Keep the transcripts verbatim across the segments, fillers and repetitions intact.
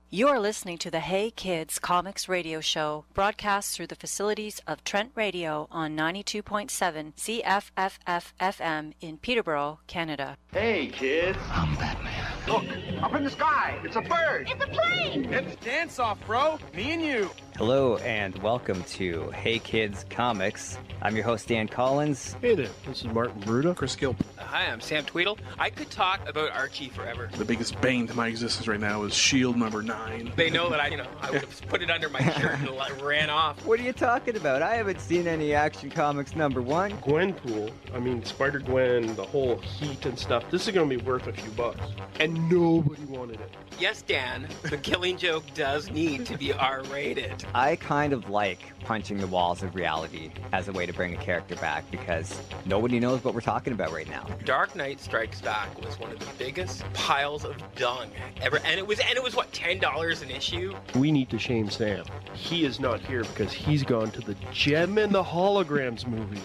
You're listening to the Hey Kids Comics Radio Show, broadcast through the facilities of Trent Radio on ninety-two point seven C F F F F M in Peterborough, Canada. Hey, kids. I'm Batman. Look, up in the sky. It's a bird. It's a plane. It's dance off, bro. Me and you. Hello and welcome to Hey Kids Comics. I'm your host, Dan Collins. Hey there, this is Martin Bruda. Chris Gilpin. Uh, hi, I'm Sam Tweedle. I could talk about Archie forever. The biggest bane to my existence right now is Shield number nine. They know that I, you know, I would have put it under my shirt and like, ran off. What are you talking about? I haven't seen any Action Comics number one. Gwenpool, I mean Spider-Gwen, the whole heat and stuff. This is going to be worth a few bucks. And nobody wanted it. Yes, Dan, the Killing Joke does need to be R-rated. I kind of like punching the walls of reality as a way to bring a character back because nobody knows what we're talking about right now. Dark Knight Strikes Back was one of the biggest piles of dung ever, and it was and it was what ten dollars an issue. We need to shame Sam. He is not here because he's gone to the Gem and the Holograms movie.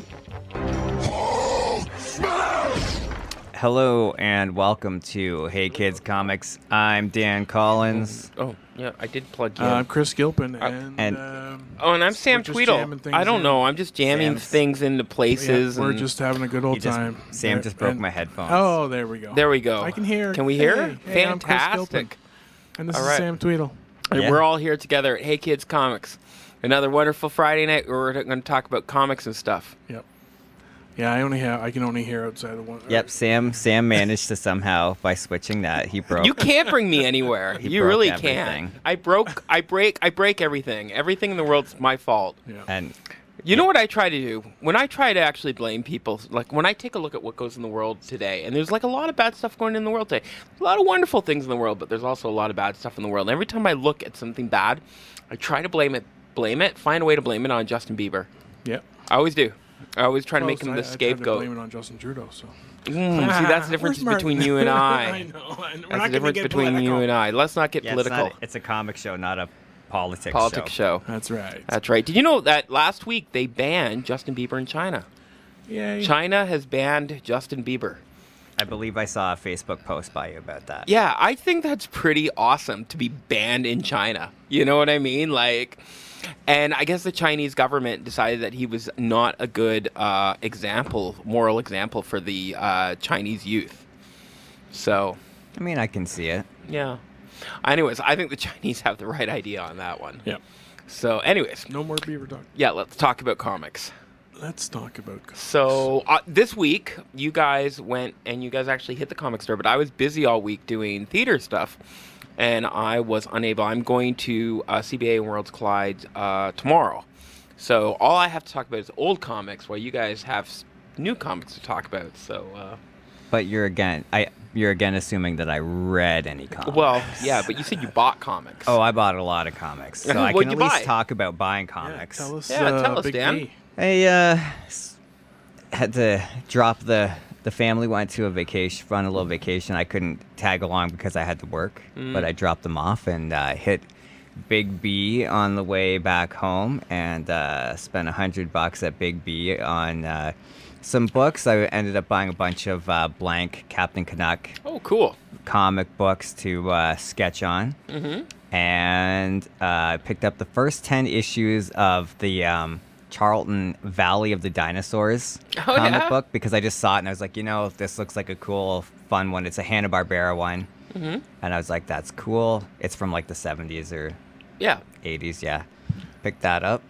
Hello and welcome to Hey Kids Comics. I'm Dan Collins. Oh, yeah, I did plug you. Uh, I'm Chris Gilpin, Uh, and, and- um, oh, and I'm Sam we're just Tweedle. jamming things I don't in. know. I'm just jamming Sam's- things into places. yeah, we're and just having a good He old just- time. Sam There- just broke and- my headphones. Oh, there we go. There we go. I can hear. Can we hear? Hey, hey, I'm Chris Gilpin, Fantastic. and this All is right. Sam Tweedle. And Yeah. we're all here together at Hey Kids Comics. Another wonderful Friday night where we're going to talk about comics and stuff. Yep. Yeah, I only have. I can only hear outside of one. Yep, Sam Sam managed to somehow, by switching that, he broke. You can't bring me anywhere. He you broke really everything. can't. I broke. I break. I break everything. Everything in the world's my fault. Yeah. And You know what I try to do? When I try to actually blame people, like when I take a look at what goes in the world today, and there's like a lot of bad stuff going in the world today. A lot of wonderful things in the world, but there's also a lot of bad stuff in the world. And every time I look at something bad, I try to blame it, blame it, find a way to blame it on Justin Bieber. Yep. I always do. I always try to make him I, the I tried to scapegoat. blame it on Justin Trudeau. So. Mm, see, that's the difference Where's between Martin? you and I. I know. We're That's not the gonna difference get between political. you and I. Let's not get yeah, it's, political. not, it's a comic show, not a politics, Politics show. show. That's right. That's right. Did you know that last week they banned Justin Bieber in China? Yay. China has banned Justin Bieber. I believe I saw a Facebook post by you about that. Yeah, I think that's pretty awesome to be banned in China. You know what I mean? Like, and I guess the Chinese government decided that he was not a good uh, example, moral example for the uh, Chinese youth. So, I mean, I can see it. yeah. Anyways, I think the Chinese have the right idea on that one. Yep. So, anyways, No more beaver talk. yeah, let's talk about comics. Let's talk about. comics. So uh, this week, you guys went and you guys actually hit the comic store, but I was busy all week doing theater stuff, and I was unable. I'm going to uh, C B A and Worlds Collide uh, tomorrow, so all I have to talk about is old comics, while you guys have s- new comics to talk about. So, uh, But you're again, I you're again assuming that I read any comics. well, yeah, but you said you bought comics. Oh, I bought a lot of comics, so I What'd can you at least buy? talk about buying Yeah, comics. tell us. Yeah, uh, tell us, Big Dan. D. I uh, s- had to drop the the family went to a vacation, run a little vacation. I couldn't tag along because I had to work, Mm. but I dropped them off and uh, hit Big B on the way back home and uh, spent a hundred bucks at Big B on uh, some books. I ended up buying a bunch of uh, blank Captain Canuck Oh, cool. comic books to uh, sketch on. Mm-hmm. And I uh, picked up the first ten issues of the um, Charlton Valley of the Dinosaurs Oh, comic yeah? book because I just saw it and I was like, you know, this looks like a cool, fun one. It's a Hanna-Barbera one. Mm-hmm. And I was like, that's cool. It's from like the seventies or Yeah. eighties, yeah. Picked that up.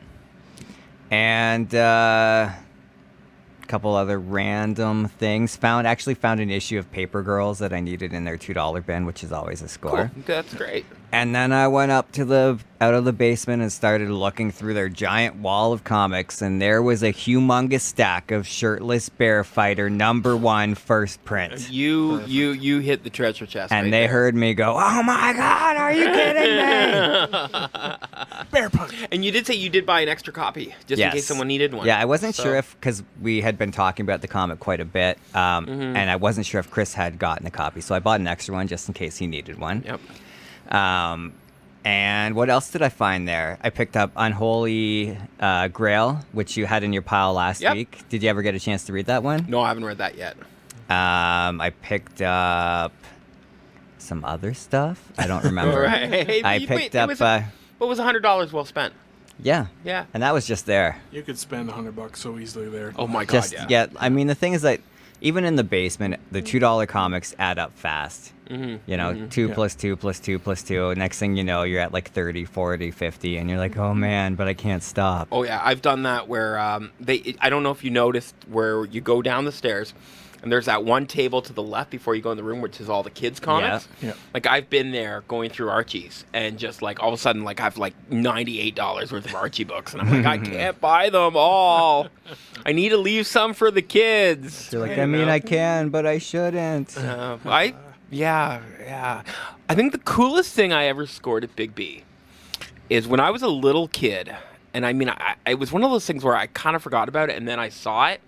And uh, a couple other random things. Found Actually found an issue of Paper Girls that I needed in their two dollar bin, which is always a score. Cool. That's great. And then I went up to the out of the basement and started looking through their giant wall of comics, and there was a humongous stack of Shirtless Bear Fighter number one first print. You you you hit the treasure chest. And right they there. heard me go, "Oh my God, are you kidding me?" Bear punch. And you did say you did buy an extra copy, just Yes. in case someone needed one. Yeah, I wasn't So- sure if, because we had been talking about the comic quite a bit, um, Mhm. and I wasn't sure if Chris had gotten a copy, so I bought an extra one just in case he needed one. Yep. Um, and what else did I find there? I picked up Unholy uh, Grail, which you had in your pile last Yep. week. Did you ever get a chance to read that one? No, I haven't read that yet. Um, I picked up some other stuff. I don't remember. Right. I You- picked wait, it up. was- Uh, What was one hundred dollars well spent? yeah. Yeah. And that was just there. You could spend a hundred bucks so easily there. Oh my god, Just yeah. I mean, the thing is that even in the basement, the two dollar comics add up fast. Mm-hmm. You know, two Yeah. plus two plus two plus two. Next thing you know, you're at like thirty, forty, fifty, and you're like, oh man, but I can't stop. Oh yeah, I've done that where um, they. I don't know if you noticed where you go down the stairs, and there's that one table to the left before you go in the room, which is all the kids' comics. Yeah. Yeah. Like I've been there going through Archie's, and just like all of a sudden, like I've like ninety-eight dollars worth of Archie books, and I'm like, I can't buy them all. I need to leave some for the kids. You're like, You I mean, know? I can, but I shouldn't. Uh, I yeah yeah. I think the coolest thing I ever scored at Big B is when I was a little kid, and I mean, I, it was one of those things where I kind of forgot about it, and then I saw it,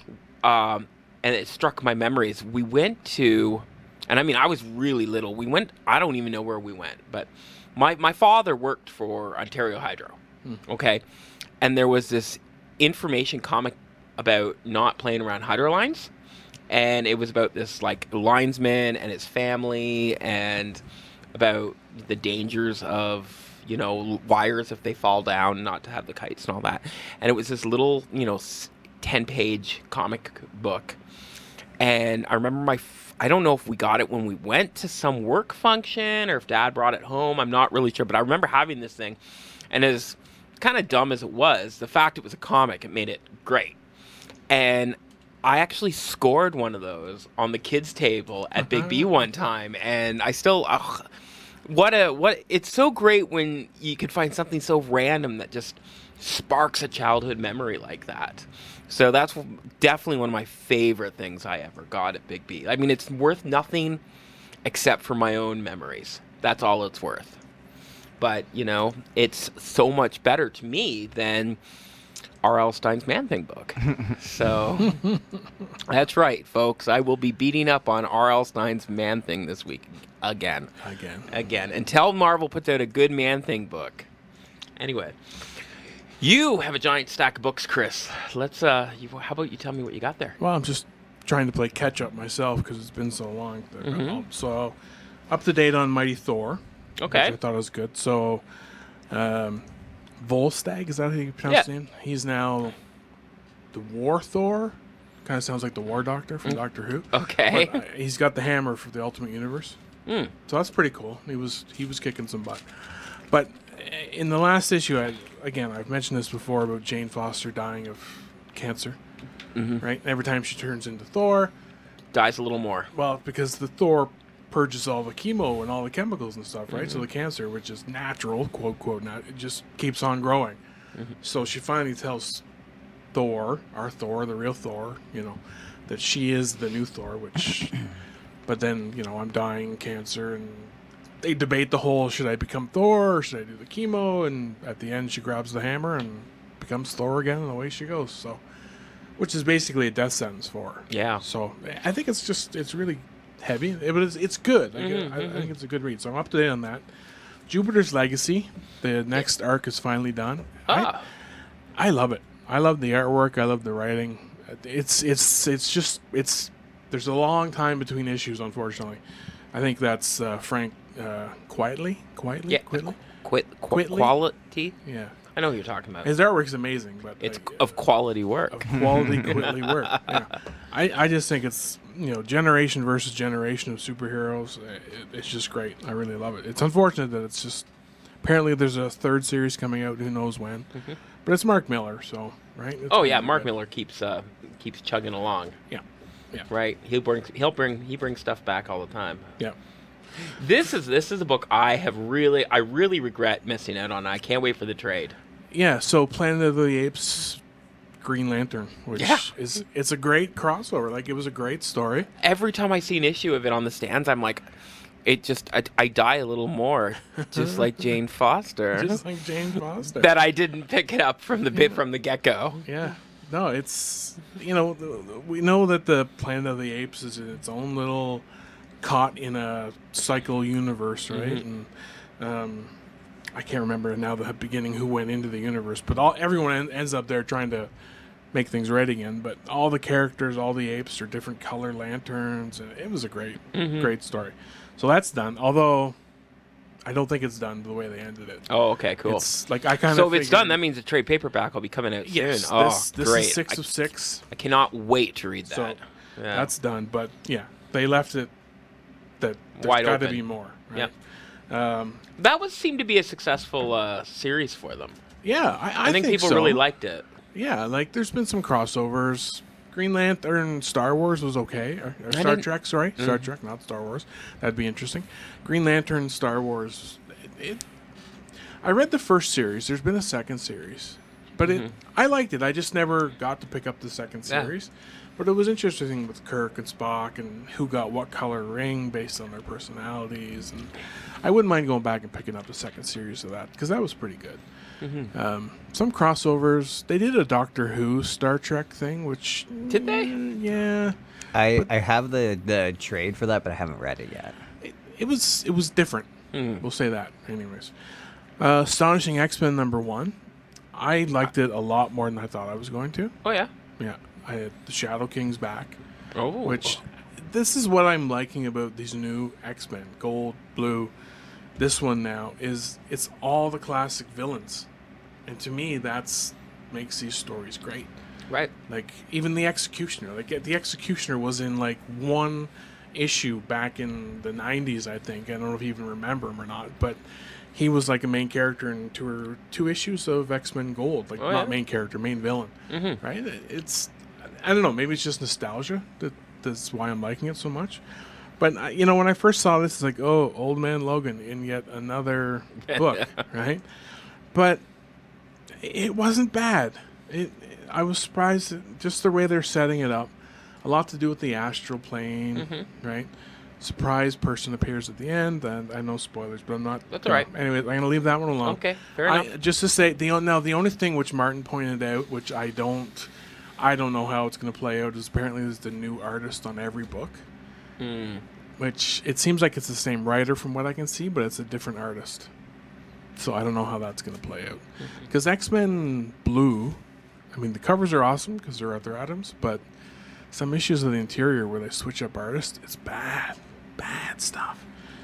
um, and it struck my memories. We went to, and I mean, I was really little. We went. I don't even know where we went, but my my father worked for Ontario Hydro, okay, and there was this information comic about not playing around hydro lines. And it was about this like linesman and his family, and about the dangers of, you know, wires if they fall down, not to have the kites and all that. And it was this little, you know, ten page comic book. And I remember my, f- I don't know if we got it when we went to some work function or if Dad brought it home. I'm not really sure, but I remember having this thing. And as kind of dumb as it was, the fact it was a comic, it made it great. And I actually scored one of those on the kids' table at Big B one time, and I still, ugh, what a what! It's so great when you could find something so random that just sparks a childhood memory like that. So that's definitely one of my favorite things I ever got at Big B. I mean, it's worth nothing except for my own memories. That's all it's worth. But you know, it's so much better to me than R L Stein's Man-Thing book. So that's right, folks. I will be beating up on R L Stein's Man-Thing this week again. Again. Again. Until Marvel puts out a good Man-Thing book. Anyway, you have a giant stack of books, Chris. Let's, uh, you, how about you tell me what you got there? Well, I'm just trying to play catch up myself because it's been so long. Mhm. So, up to date on Mighty Thor. Okay. Which I thought was good. So, um, Volstagg, is that how you pronounce his Yeah. name? He's now the War Thor. Kind of sounds like the War Doctor from Doctor Who. Okay. But, uh, he's got the hammer for the Ultimate Universe. Mm. So that's pretty cool. He was he was kicking some butt. But in the last issue, I, again, I've mentioned this before about Jane Foster dying of cancer. Mm-hmm. Right? Every time she turns into Thor, Dies a little more. well, because the Thor purges all the chemo and all the chemicals and stuff, right? Mm-hmm. So the cancer, which is natural, quote, quote, not, it just keeps on growing. Mm-hmm. So she finally tells Thor, our Thor, the real Thor, you know, that she is the new Thor, which, but then, you know, I'm dying cancer, and they debate the whole, should I become Thor or should I do the chemo? And at the end, she grabs the hammer and becomes Thor again, and away she goes. So, which is basically a death sentence for her. Yeah. So I think it's just, it's really heavy, but it's, it's good. I, Mhm, I, I mhm. think it's a good read. So I'm up to date on that. Jupiter's Legacy, the next arc is finally done. Ah. I, I love it. I love the artwork. I love the writing. It's it's it's just it's there's a long time between issues, unfortunately. I think that's uh, Frank uh, quietly, quietly, Yeah. quietly. Quit, qu- Quitely? quality? Yeah, I know what you're talking about. his artwork's amazing, but It's like, of quality work. of quality, quickly work. Yeah. I, I just think it's, you know, generation versus generation of superheroes. It, it's just great. I really love it. It's unfortunate that it's just, apparently there's a third series coming out, who knows when. Mhm. But it's Mark Miller, so, right? It's Oh yeah, gonna be Mark good. Miller keeps uh, keeps chugging along. Yeah. Yeah. Right. He'll bring he'll bring he brings stuff back all the time. Yeah. This is this is a book I have really I really regret missing out on. I can't wait for the trade. Yeah, so Planet of the Apes, Green Lantern, which Yeah. is, it's a great crossover. Like, it was a great story. Every time I see an issue of it on the stands, I'm like, it just I, I die a little more, just like Jane Foster. Just like Jane Foster. that I didn't pick it up from the bit from the get go. Yeah. No, it's, you know, th- we know that the Planet of the Apes is its own little caught in a cycle universe, right? Mhm. And um, I can't remember now the beginning who went into the universe, but all everyone en- ends up there trying to make things right again. But all the characters, all the apes are different color lanterns, and it was a great, Mhm. great story. So that's done. Although I don't think it's done the way they ended it. Oh, okay, cool. It's like I kind of. So if it's done, that means the trade paperback will be coming out yes, soon. Oh, this, this great! is six I, of six. I cannot wait to read that. So yeah. that's done. But yeah, they left it that there's Wide got to open. be more. Right? Yep. Um, That would seem to be a successful uh, series for them. yeah, I, I, I, think, people so. really liked it. Yeah, like there's been some crossovers. Green Lantern, Star Wars was okay. Or, or Star didn't- Trek, sorry, Star Mhm. Trek, not Star Wars. That'd be interesting. Green Lantern, Star Wars. It, it, I read the first series. There's been a second series, but it I liked it. I just never got to pick up the second Yeah. series. But it was interesting with Kirk and Spock and who got what color ring based on their personalities. And I wouldn't mind going back and picking up the second series of that because that was pretty good. Um, some crossovers. They did a Doctor Who Star Trek thing, which Did they? mm, yeah, I, I have the, the trade for that, but I haven't read it yet. it, it was it was different. Mm. We'll say that, anyways. Uh, Astonishing X-Men number one. I liked it a lot more than I thought I was going to. Oh yeah. Yeah, I had the Shadow King's back, Oh. which this is what I'm liking about these new X-Men, gold, blue. This one now is it's all the classic villains, and to me that's makes these stories great. Right. Like even the Executioner, like the Executioner was in like one issue back in the nineties, I think. I don't know if you even remember him or not, but he was like a main character in two or two issues of X-Men Gold, like Oh, not yeah? main character, main villain, Mhm. right? It's I don't know, maybe it's just nostalgia that that's why I'm liking it so much. But I- you know, when I first saw this, it's like, oh, Old Man Logan in yet another book, right? But it wasn't bad. It, I was surprised at just the way they're setting it up. A lot to do with the astral plane, Mm-hmm. right? Surprise person appears at the end. And I know spoilers, but I'm not. That's all right. Anyway, I'm going to leave that one alone. Okay, fair I, enough. just to say, the o- now the only thing which Martin pointed out, which I don't, I don't know how it's going to play out, is apparently there's the new artist on every book. Mm. Which it seems like it's the same writer from what I can see, but it's a different artist. So I don't know how that's going to play out. Because X-Men Blue, I mean, the covers are awesome because they're Arthur Adams, but some issues of the interior where they switch up artists, it's bad. Bad stuff.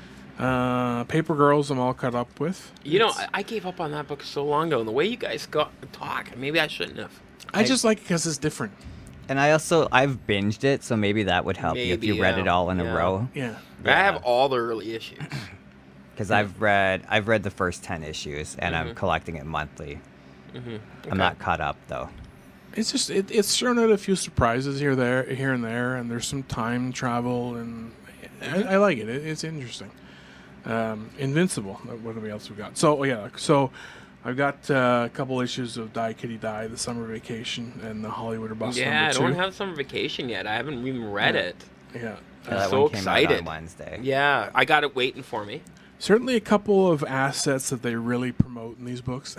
Uh, Paper Girls I'm all caught up with. You know, It's- I, I gave up on that book so long ago, and the way you guys got talk, maybe I shouldn't have. I just like it because it's different. And I also, I've binged it, so maybe that would help you if Maybe, you read yeah. it all in Yeah. a row. Yeah. I have all the early issues. Because I've read, I've read the first ten issues, and Mm-hmm. I'm collecting it monthly. I'm not caught up though. It's just it, it's thrown out a few surprises here, there, here and there, and there's some time travel, and I, I like it. it. It's interesting. Um, Invincible. What do we else we got? So oh, yeah, so I've got uh, a couple issues of Die Kitty Die, The Summer Vacation, and The Hollywood or Bust Yeah, I number don't two. have summer vacation yet. I haven't even read Yeah. it. Yeah, Uh, that so one came out excited. on Wednesday. Yeah, I got it waiting for me. certainly a couple of assets that they really promote in these books,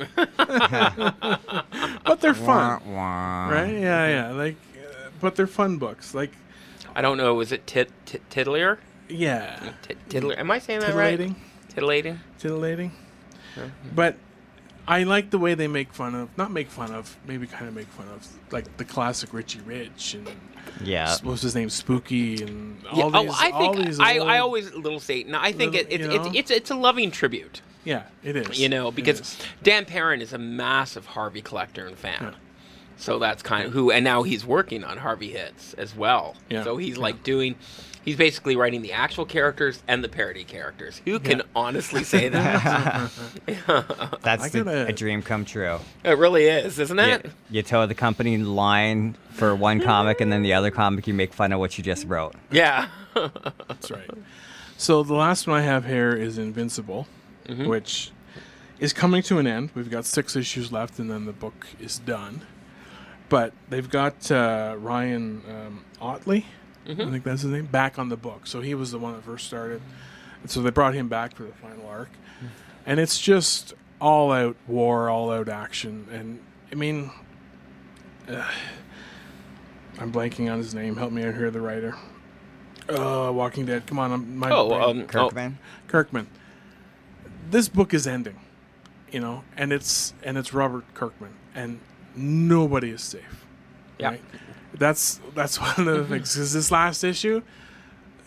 but they're fun, Wah, wah. right? Yeah, yeah, like, uh, but they're fun books. Like, I don't know. Was it tit, tit Tiddler? yeah, Tit, tiddler? Am I saying that right? titillating. Titillating. titillating. But I like the way they make fun of, not make fun of, maybe kind of make fun of, like the classic Richie Rich and Yeah. what was his name, Spooky, and Yeah, all oh, these. I all think these I, old- I always Little Satan. I think Little- it, it's, you it's know? it's it's a loving tribute. yeah, it is. You know, It because is. Dan Perrin is a massive Harvey collector and fan. Yeah. So that's kind of who, and now he's working on Harvey hits as well. Yeah. So he's Yeah. like doing, he's basically writing the actual characters and the parody characters. Who can Yeah. honestly say that? That's I the, gotta- a dream come true. It really is, isn't You, it? you toe the company line for one comic, and then the other comic you make fun of what you just wrote. Yeah. That's right. So the last one I have here is Invincible, Mm-hmm. which is coming to an end. We've got six issues left, and then the book is done. But they've got uh, Ryan um, Otley, Mm-hmm. I think that's his name, back on the book. So he was the one that first started. And so they brought him back for the final arc. And it's just all out war, all out action. And I mean, uh, I'm blanking on his name. Help me out here, the writer. Uh, Walking Dead. Come on, I'm, my Oh, brain- um, Kirkman? Kirkman. This book is ending, you know, and it's and it's Robert Kirkman, and nobody is safe. Yeah. Right? That's that's one of the things. Because this last issue,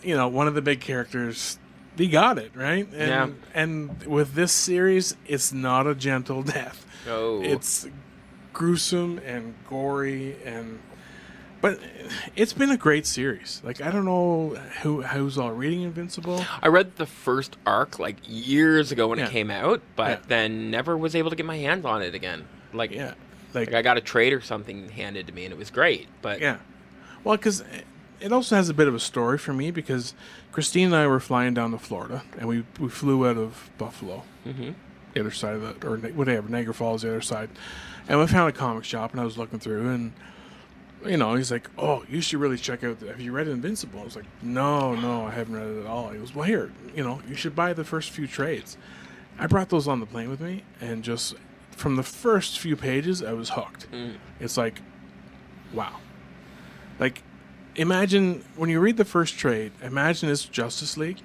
you know, one of the big characters, he got it, right? And, Yeah. And with this series, it's not a gentle death. Oh. It's gruesome and gory, and but it's been a great series. Like, I don't know who who's all reading Invincible. I read the first arc like years ago when Yeah. it came out, but Yeah. then never was able to get my hands on it again. Like, Yeah, like I got a trade or something handed to me, and it was great. But Yeah. Well, because it also has a bit of a story for me, because Christine and I were flying down to Florida, and we, we flew out of Buffalo, Mhm. the other side of the, or whatever, Niagara Falls, the other side. And we found a comic shop, and I was looking through, and, you know, he's like, oh, you should really check out, the, have you read Invincible? I was like, no, no, I haven't read it at all. He goes, well, here, you know, you should buy the first few trades. I brought those on the plane with me, and just from the first few pages, I was hooked. Mm. It's like, wow. Like, imagine when you read the first trade, imagine it's Justice League,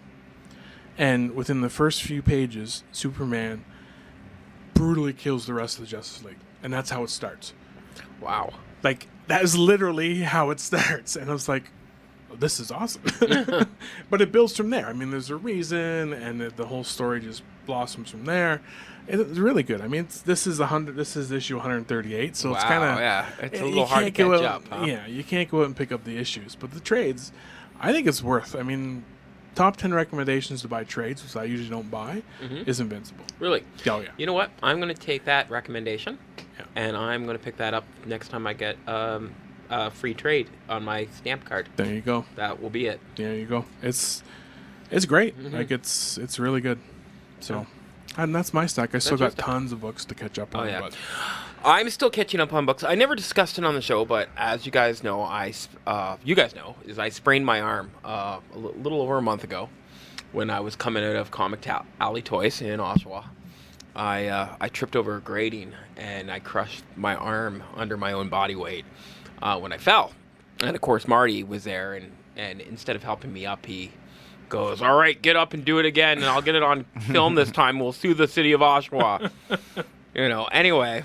and within the first few pages, Superman brutally kills the rest of the Justice League. And that's how it starts. wow. Like, that is literally how it starts. And I was like, oh, this is awesome. But it builds from there. I mean, there's a reason, and the, the whole story just blossoms from there. It's really good. I mean, it's, this is a hundred. This is issue one thirty-eight, so it's Wow, kind of yeah. It's a you little hard to can't go catch out- up, huh? Yeah, you can't go out and pick up the issues, but the trades, I think it's worth. I mean, top ten recommendations to buy trades, which I usually don't buy, Mhm. is Invincible. Really? Oh yeah. You know what? I'm going to take that recommendation, Yeah. and I'm going to pick that up next time I get um, a free trade on my stamp card. There you go. That will be it. There you go. It's it's great. Mhm. Like, it's it's really good. So, and that's my stack. I still That's your got stack. tons of books to catch up Oh, on. yeah. But I'm still catching up on books. I never discussed it on the show, but as you guys know, I sp- uh, you guys know, is I sprained my arm uh, a l- little over a month ago when I was coming out of Comic Ta- Alley Toys in Oshawa. I uh, I tripped over a grating and I crushed my arm under my own body weight uh, when I fell. And of course, Marty was there, and, and instead of helping me up, he goes, "All right, get up and do it again, and I'll get it on film this time. We'll sue the city of Oshawa." You know. Anyway,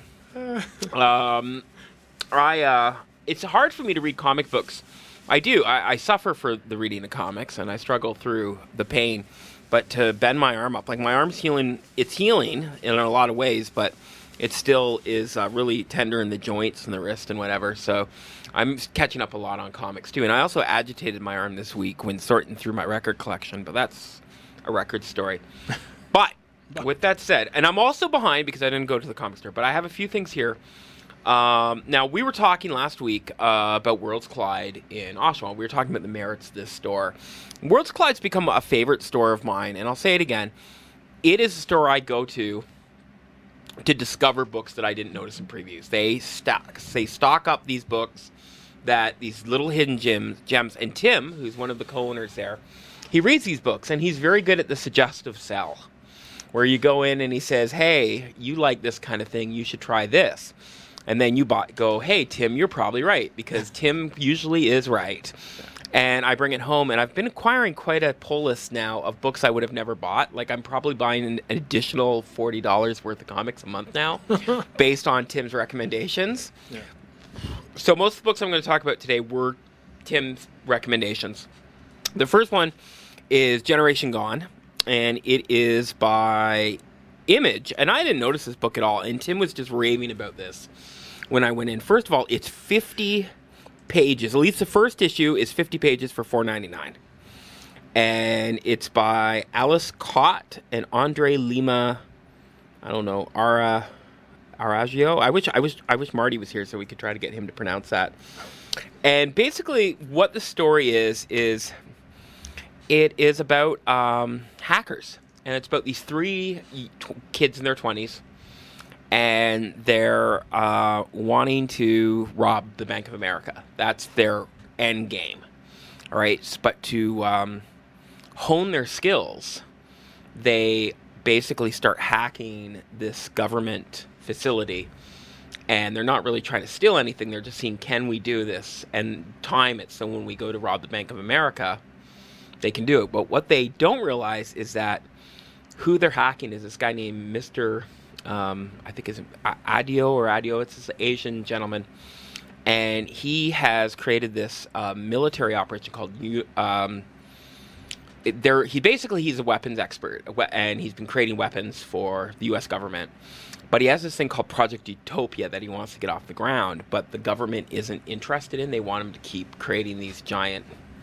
um, I uh, it's hard for me to read comic books. I do. I, I suffer for the reading of comics, and I struggle through the pain. But to bend my arm up, like my arm's healing, it's healing in a lot of ways, but it still is uh, really tender in the joints and the wrist and whatever. So I'm catching up a lot on comics too. And I also agitated my arm this week when sorting through my record collection, but that's a record story. But with that said, and I'm also behind because I didn't go to the comic store, but I have a few things here. Um, now, we were talking last week uh, about Worlds Collide in Oshawa. We were talking about the merits of this store. Worlds Collide's become a favorite store of mine, and I'll say it again. It is a store I go to to discover books that I didn't notice in previews. They stock, they stock up these books, that these little hidden gems, gems. And Tim, who's one of the co-owners there, he reads these books, and he's very good at the suggestive sell, where you go in and he says, "Hey, you like this kind of thing, you should try this." And then you buy, go, "Hey, Tim, you're probably right," because Tim usually is right. And I bring it home, and I've been acquiring quite a pull list now of books I would have never bought. Like, I'm probably buying an additional forty dollars worth of comics a month now, based on Tim's recommendations. Yeah. So most of the books I'm going to talk about today were Tim's recommendations. The first one is Generation Gone, and it is by Image. And I didn't notice this book at all, and Tim was just raving about this when I went in. First of all, it's fifty pages. At least the first issue is fifty pages for four ninety-nine. And it's by Alice Cott and Andre Lima, I don't know, Ara Aragio. I wish I wish I wish Marty was here so we could try to get him to pronounce that. And basically what the story is is it is about um, hackers. And it's about these three t- kids in their twenties, and they're uh, wanting to rob the Bank of America. That's their end game. All right, but to um, hone their skills, they basically start hacking this government facility, and they're not really trying to steal anything. They're just seeing, can we do this and time it so when we go to rob the Bank of America, they can do it. But what they don't realize is that who they're hacking is this guy named Mister Um, I think it's Adio or Adio. It's this Asian gentleman, and he has created this uh, military operation called um, it, there he basically he's a weapons expert, a we- and he's been creating weapons for the U S government. But he has this thing called Project Utopia that he wants to get off the ground, but the government isn't interested in. They want him to keep creating these giant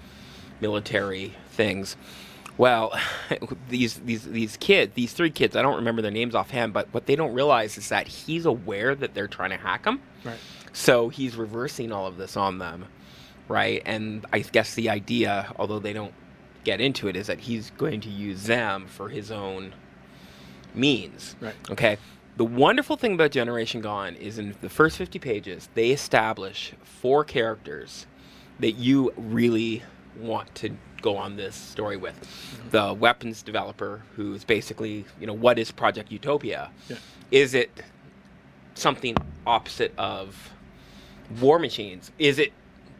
military things. Well, these these these kids, these three kids, I don't remember their names offhand, but what they don't realize is that he's aware that they're trying to hack him. Right. So he's reversing all of this on them, right? And I guess the idea, although they don't get into it, is that he's going to use them for his own means. Right. Okay. The wonderful thing about Generation Gone is in the first fifty pages, they establish four characters that you really want to go on this story with. Mm-hmm. The weapons developer, who's basically, you know, what is Project Utopia? Yeah. Is it something opposite of War Machines? Is it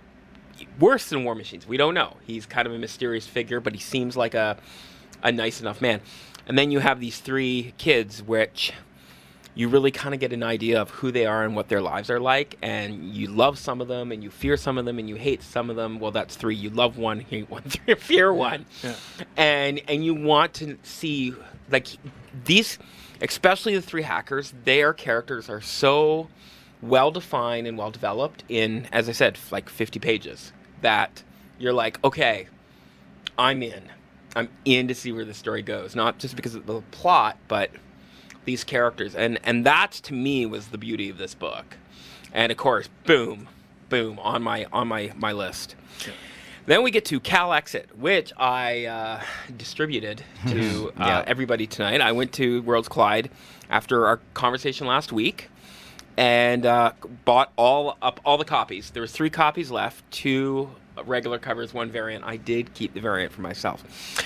worse than War Machines? We don't know. He's kind of a mysterious figure, but he seems like a a nice enough man. And then you have these three kids, which you really kind of get an idea of who they are and what their lives are like, and you love some of them, and you fear some of them, and you hate some of them. Well, that's three. You love one, hate one, three, fear one. Yeah. And and you want to see, like, these, especially the three hackers, their characters are so well-defined and well-developed in, as I said, like fifty pages, that you're like, okay, I'm in. I'm in to see where the story goes. Not just because of the plot, but these characters, and and that to me was the beauty of this book. And of course, boom, boom on my on my my list. Yeah. Then we get to Cal Exit, which I uh, distributed to uh, yeah. everybody tonight. I went to Worlds Collide after our conversation last week, and uh, bought all up all the copies. There was three copies left, two regular covers, one variant. I did keep the variant for myself.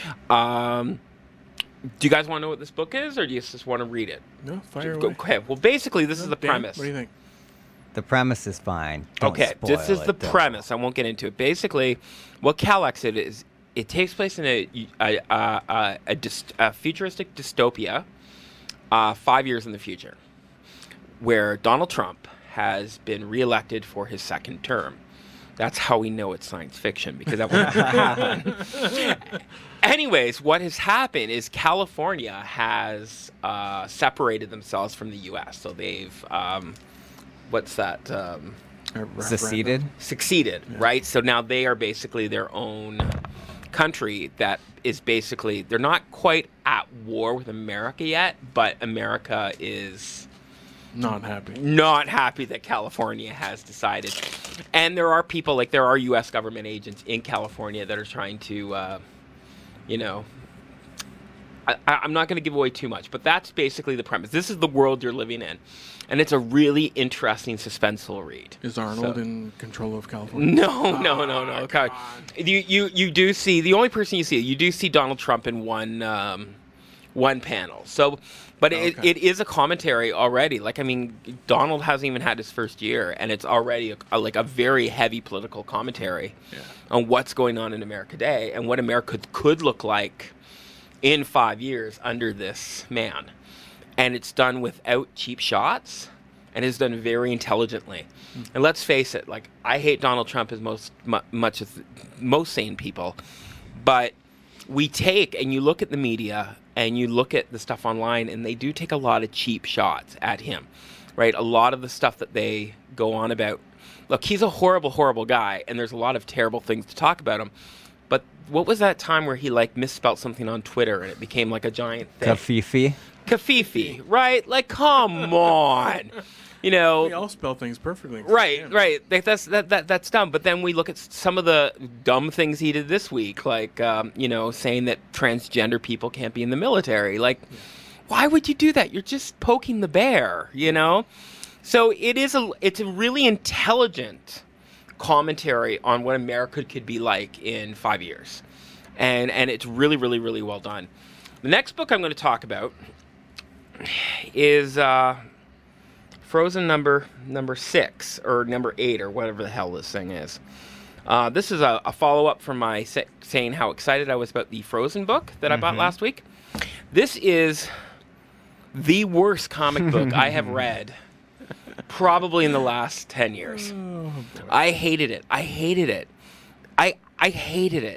Um, Do you guys want to know what this book is, or do you just want to read it? No, fire Go, away. okay, well, basically, this No, is the Dan, premise. What do you think? The premise is fine. Don't Okay, spoil this is it, the though. premise. I won't get into it. Basically, what Cal Exit is, it takes place in a a, a, a, a, dyst- a futuristic dystopia uh, five years in the future, where Donald Trump has been reelected for his second term. That's how we know it's science fiction, because that won't happen. Anyways, what has happened is California has uh, separated themselves from the U S. So they've, um, what's that? Um, Uh, ra- Seceded? succeeded, Yeah. right? So now they are basically their own country that is basically, they're not quite at war with America yet, but America is Not happy. not happy that California has decided. And there are people, like there are U S government agents in California that are trying to, uh, you know, I, I'm not going to give away too much, but that's basically the premise. This is the world you're living in. And it's a really interesting suspenseful read. Is Arnold So- in control of California? No, no, no, no. Okay. You, you, you do see, the only person you see, you do see Donald Trump in one, um, one panel. So, but it, Okay. it is a commentary already. Like, I mean, Donald hasn't even had his first year, and it's already a, a, like a very heavy political commentary Yeah. on what's going on in America today and what America could look like in five years under this man. And it's done without cheap shots, and it's done very intelligently. Mm. And let's face it, like, I hate Donald Trump as most mu- much as most sane people, but we take, and you look at the media and you look at the stuff online, and they do take a lot of cheap shots at him, right? A lot of the stuff that they go on about. Look, he's a horrible, horrible guy, and there's a lot of terrible things to talk about him. But what was that time where he, like, misspelled something on Twitter and it became, like, a giant thing? Kafifi. Kafifi, right? Like, come on. You know, We all spell things perfectly. right, Yeah. right. Like, that's that, that that's dumb. But then we look at s- some of the dumb things he did this week, like um, you know, saying that transgender people can't be in the military. Like, why would you do that? You're just poking the bear, you know. So it is a it's a really intelligent commentary on what America could be like in five years, and and it's really, really, really well done. The next book I'm going to talk about is. Uh, Frozen number number six or number eight or whatever the hell this thing is. Uh, this is a, a follow-up from my sa- saying how excited I was about the Frozen book that I bought last week. This is the worst comic book I have read probably in the last ten years. I hated it. I hated it. I I hated it.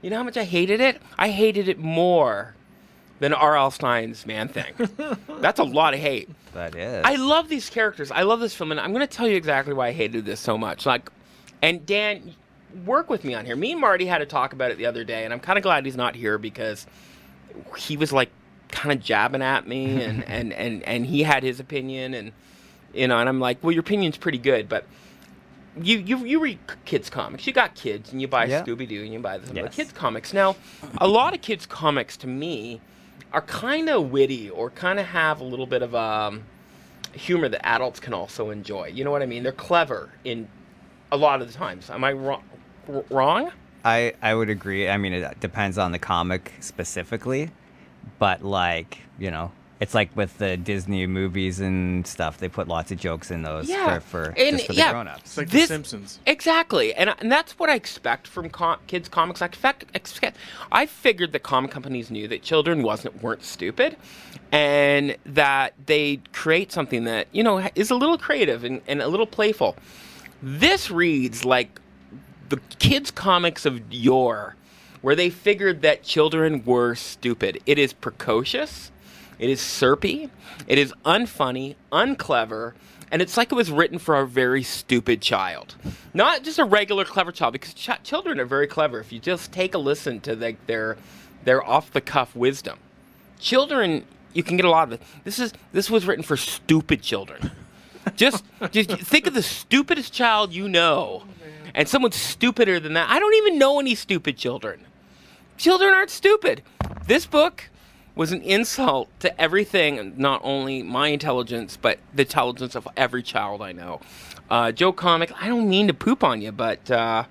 You know how much I hated it? I hated it more than R L. Stein's Man-Thing. That's a lot of hate. That is. I love these characters. I love this film, and I'm going to tell you exactly why I hated this so much. Like, and Dan, work with me on here. Me and Marty had to talk about it the other day, and I'm kind of glad he's not here because he was like kind of jabbing at me, and, and, and, and he had his opinion, and you know, and I'm like, well, your opinion's pretty good, but you you you read kids comics. You got kids, and you buy Yeah. Scooby Doo, and you buy some Yes. kids comics. Now, a lot of kids comics to me are kind of witty or kind of have a little bit of um, humor that adults can also enjoy. You know what I mean? They're clever in a lot of the times. Am I wrong? Wrong? I, I would agree. I mean, it depends on the comic specifically, but like, you know, it's like with the Disney movies and stuff. They put lots of jokes in those Yeah. for, for And, just for the yeah. grown-ups. It's like This- The Simpsons. Exactly, and and that's what I expect from com- kids comics. I expect, expect. I figured that comic companies knew that children wasn't weren't stupid, and that they'd create something that you know is a little creative and, and a little playful. This reads like the kids comics of yore, where they figured that children were stupid. It is precocious. It is syrupy. It is unfunny, unclever, and it's like it was written for a very stupid child. Not just a regular clever child, because ch- children are very clever if you just take a listen to the, their their off-the-cuff wisdom. Children, you can get a lot of it. This is this was written for stupid children. Just just think of the stupidest child you know, and someone stupider than that. I don't even know any stupid children. Children aren't stupid. This book was an insult to everything, not only my intelligence, but the intelligence of every child I know. Uh, Joe Comic, I don't mean to poop on you, but uh,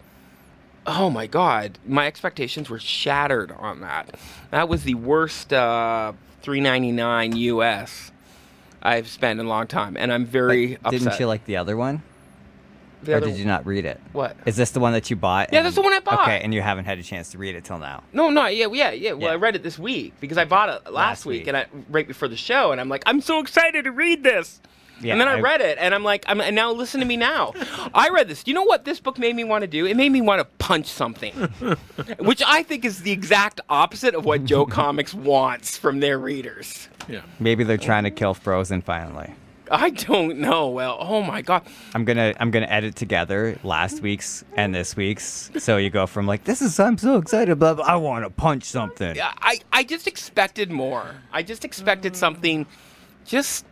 oh my God, my expectations were shattered on that. That was the worst uh, three ninety-nine U S I've spent in a long time, and I'm very But upset. didn't you like the other one? The or other- did you not read it? What? Is this the one that you bought? Yeah, and- that's the one I bought. Okay, and you haven't had a chance to read it till now. No, no, yeah, yeah, yeah. Well, Yeah. I read it this week because I bought it last, Last week, week. and I right before the show, and I'm like, I'm so excited to read this. Yeah, and then I, I- read it, and I'm like, I'm, and now listen to me now. I read this. You know what this book made me want to do? It made me want to punch something, which I think is the exact opposite of what Joe Comics wants from their readers. Yeah. Maybe they're trying to kill Frozen finally. I don't know. Well, oh my God. I'm gonna I'm gonna edit together last week's and this week's, so you go from like this is I'm so excited, blah, blah I want to punch something. Yeah, I, I just expected more. I just expected something just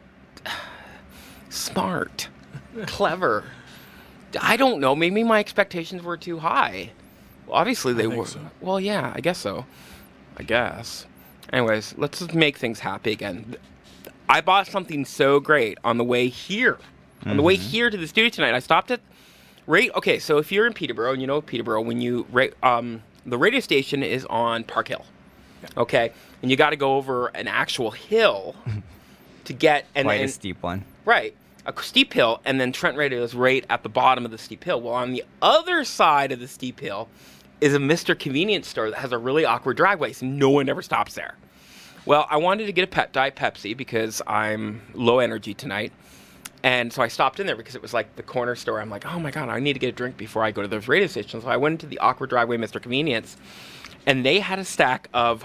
smart, clever. I don't know. Maybe my expectations were too high. Well, obviously they think were. so. Well, yeah, I guess so. I guess. Anyways, let's just make things happy again. I bought something so great on the way here. On the way here to the studio tonight, I stopped at right. Okay, so if you're in Peterborough, and you know Peterborough, when you ra- um the radio station is on Park Hill. Okay, and you got to go over an actual hill to get and Quite a and- steep one. Right. A steep hill, and then Trent Radio is right at the bottom of the steep hill. Well, on the other side of the steep hill is a Mister Convenience store that has a really awkward driveway, so no one ever stops there. Well, I wanted to get a pet Diet Pepsi because I'm low energy tonight. And so I stopped in there because it was like the corner store. I'm like, oh my God, I need to get a drink before I go to those radio stations. So I went into the awkward driveway Mister Convenience, and they had a stack of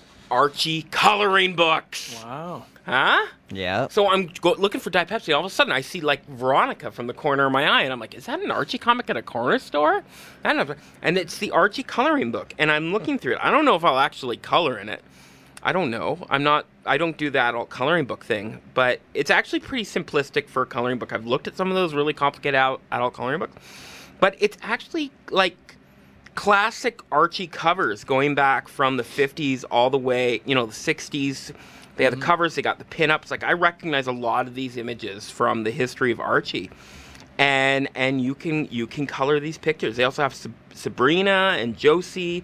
Archie coloring books. Wow. Huh? Yeah. So I'm go- looking for Diet Pepsi. All of a sudden, I see like Veronica from the corner of my eye, and I'm like, "Is that an Archie comic at a corner store?" I don't know. And it's the Archie coloring book, and I'm looking through it. I don't know if I'll actually color in it. I don't know. I'm not. I don't do the adult coloring book thing, but it's actually pretty simplistic for a coloring book. I've looked at some of those really complicated out, adult coloring books, but it's actually like classic Archie covers going back from the fifties all the way, you know, the sixties. They have the covers, they got the pinups. Like I recognize a lot of these images from the history of Archie, and and you can you can color these pictures. They also have Sab- Sabrina and Josie,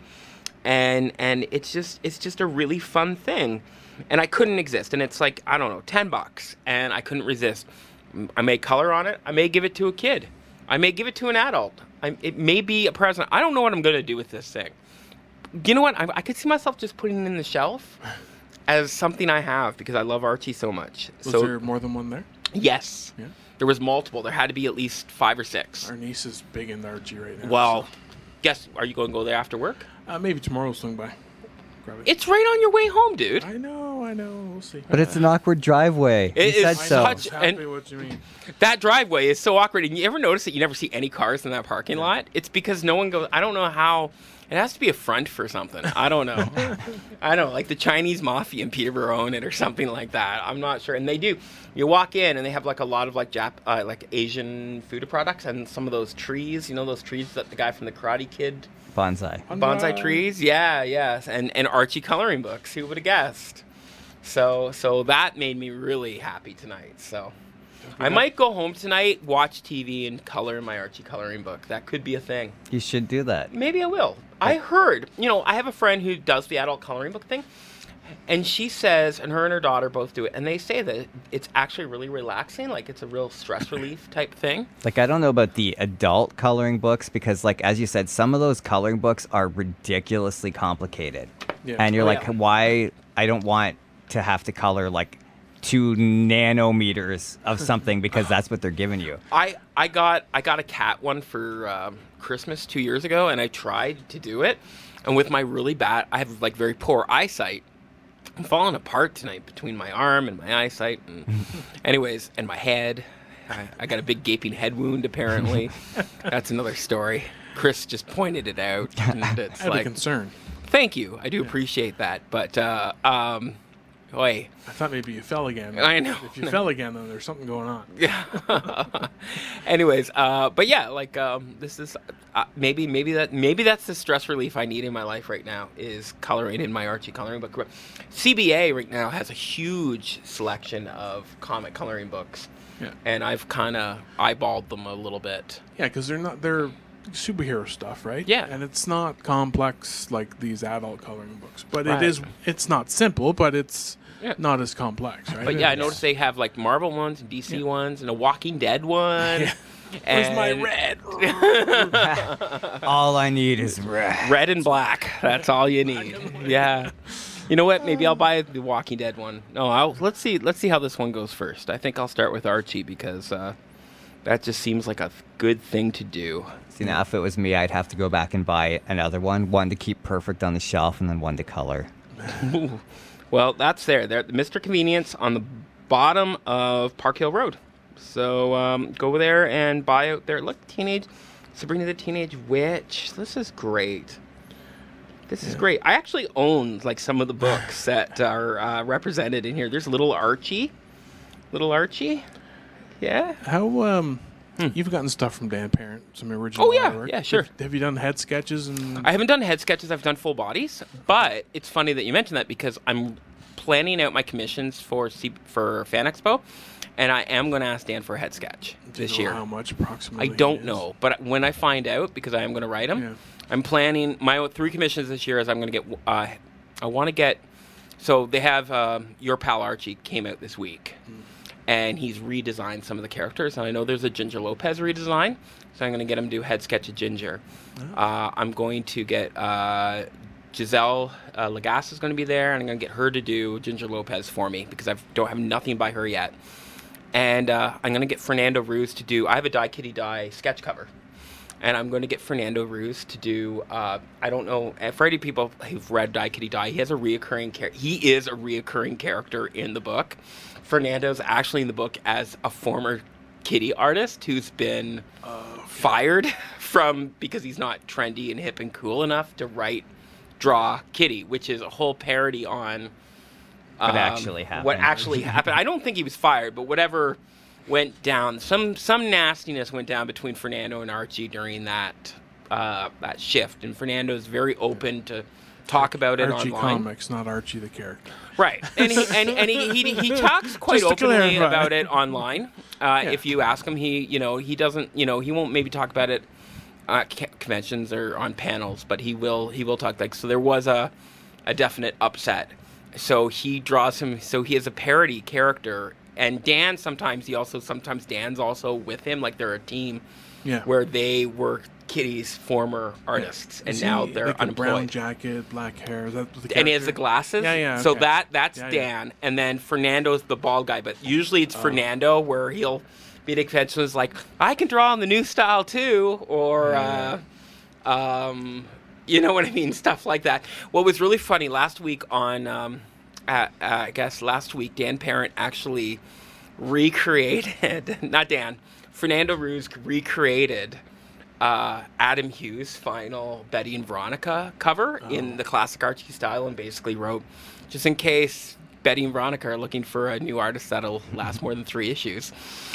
and and it's just it's just a really fun thing, and I couldn't exist. And it's like I don't know, ten bucks, and I couldn't resist. I may color on it. I may give it to a kid. I may give it to an adult. I, it may be a present. I don't know what I'm going to do with this thing. You know what? I, I could see myself just putting it in the shelf as something I have because I love Archie so much. Was so there more than one there? yes, Yeah. there was multiple. There had to be at least five or six. Our niece is big into Archie right now. Well, so- guess are you going to go there after work? Uh, maybe tomorrow we'll swing by. Grab it. It's right on your way home, dude. I know, I know. We'll see. But it's an awkward driveway. It you said is so. such- Exactly and- what you mean. That driveway is so awkward. And you ever notice that you never see any cars in that parking lot? It's because no one goes. I don't know how. It has to be a front for something. I don't know. I don't know, like the Chinese mafia in Peterborough own it or something like that. I'm not sure. And they do. You walk in and they have like a lot of like Jap, uh, like Asian food products and some of those trees. You know those trees that the guy from the Karate Kid. Bonsai. Bonsai trees, yeah, yes, and and Archie coloring books. Who would have guessed? So so that made me really happy tonight. So I might go home tonight, watch T V, and color in my Archie coloring book. That could be a thing. You should do that. Maybe I will. I heard, you know, I have a friend who does the adult coloring book thing, and she says, and her and her daughter both do it, and they say that it's actually really relaxing, like it's a real stress relief type thing. Like, I don't know about the adult coloring books because, like, as you said, some of those coloring books are ridiculously complicated. Yeah. And you're Oh, like, yeah. why? I don't want to have to color, like, two nanometers of something because that's what they're giving you. I, I got I got a cat one for um, Christmas two years ago, and I tried to do it, and with my really bad, I have like very poor eyesight. I'm falling apart tonight between my arm and my eyesight, and anyways, and my head. I, I got a big gaping head wound apparently. That's another story. Chris just pointed it out, and it's I have a like, concern. thank you, I do appreciate that, but uh, um, oi. I thought maybe you fell again. I know. If you fell again, then there's something going on. Yeah. Anyways, uh, but yeah, like um, this is uh, maybe maybe that maybe that's the stress relief I need in my life right now is coloring in my Archie coloring book. C B A right now has a huge selection of comic coloring books, Yeah. and I've kind of eyeballed them a little bit. Yeah, because they're not they're superhero stuff, right? Yeah. And it's not complex like these adult coloring books, but Right. it is. It's not simple, but it's Yeah. not as complex, right? But yeah, I It's- noticed they have like Marvel ones and D C Yeah. ones and a Walking Dead one. Yeah. Where's my and- red? All I need is red. Red and black. That's all you need. Yeah. You know what? Maybe I'll buy the Walking Dead one. No, I'll, let's see. Let's see how this one goes first. I think I'll start with Archie because uh, that just seems like a good thing to do. See, now if it was me, I'd have to go back and buy another one, one to keep perfect on the shelf, and then one to color. Well, that's there. There, Mister Convenience on the bottom of Park Hill Road. So um, go there and buy out there. Look, teenage Sabrina the Teenage Witch. This is great. This is great. I actually own like some of the books that are uh, represented in here. There's Little Archie. Little Archie. Yeah. How um, you've gotten stuff from Dan Parent, some original Oh, yeah. artwork. Yeah, sure. Have, have you done head sketches and? I haven't done head sketches. I've done full bodies, but it's funny that you mentioned that because I'm planning out my commissions for C- for Fan Expo, and I am going to ask Dan for a head sketch Do you this know year. How much approximately? I don't it is? know, but when I find out, because I am going to write them, Yeah. I'm planning my three commissions this year. Is I'm going to get. Uh, I want to get. So they have um, Your Pal Archie came out this week, Hmm. and he's redesigned some of the characters. And I know there's a Ginger Lopez redesign, so I'm going to get him to do head sketch of Ginger. Oh. Uh, I'm going to get uh, Giselle uh, Lagasse is going to be there, and I'm going to get her to do Ginger Lopez for me because I don't have nothing by her yet. And uh, I'm going to get Fernando Ruz to do. I have a Die Kitty Die sketch cover. And I'm going to get Fernando Ruz to do, uh, I don't know, uh, for any people who've read Die Kitty Die, he has a reoccurring character. He is a reoccurring character in the book. Fernando's actually in the book as a former kitty artist who's been fired from, because he's not trendy and hip and cool enough to write, draw Kitty, which is a whole parody on What actually happened. What actually happened. I don't think he was fired, but whatever went down, some some nastiness went down between Fernando and Archie during that uh, that shift, and Fernando's very open to talk about it Archie online. Comics, not Archie the character. Right, and he and, and he, he he talks quite Just to openly clarify. about it online. Uh, Yeah. If you ask him, he you know he doesn't you know he won't maybe talk about it at ca- conventions or on panels, but he will he will talk like so. There was a a definite upset, so he draws him. So he has a parody character, and Dan sometimes he also sometimes Dan's also with him, like they're a team Yeah. where they were Kitty's former artists, and Is now he, they're like a unemployed. brown jacket, black hair. Is that the And he has the character? glasses. Yeah, yeah, So okay. that that's Yeah, yeah. Dan, and then Fernando's the bald guy. But usually Oh. it's Fernando where he'll be at conventions like, I can draw in the new style too, or uh, um, You know what I mean? Stuff like that. What was really funny last week on, um, uh, uh, I guess last week, Dan Parent actually recreated, not Dan, Fernando Ruz recreated uh, Adam Hughes' final Betty and Veronica cover oh. in the classic Archie style and basically wrote, just in case Betty and Veronica are looking for a new artist that'll last more than three issues.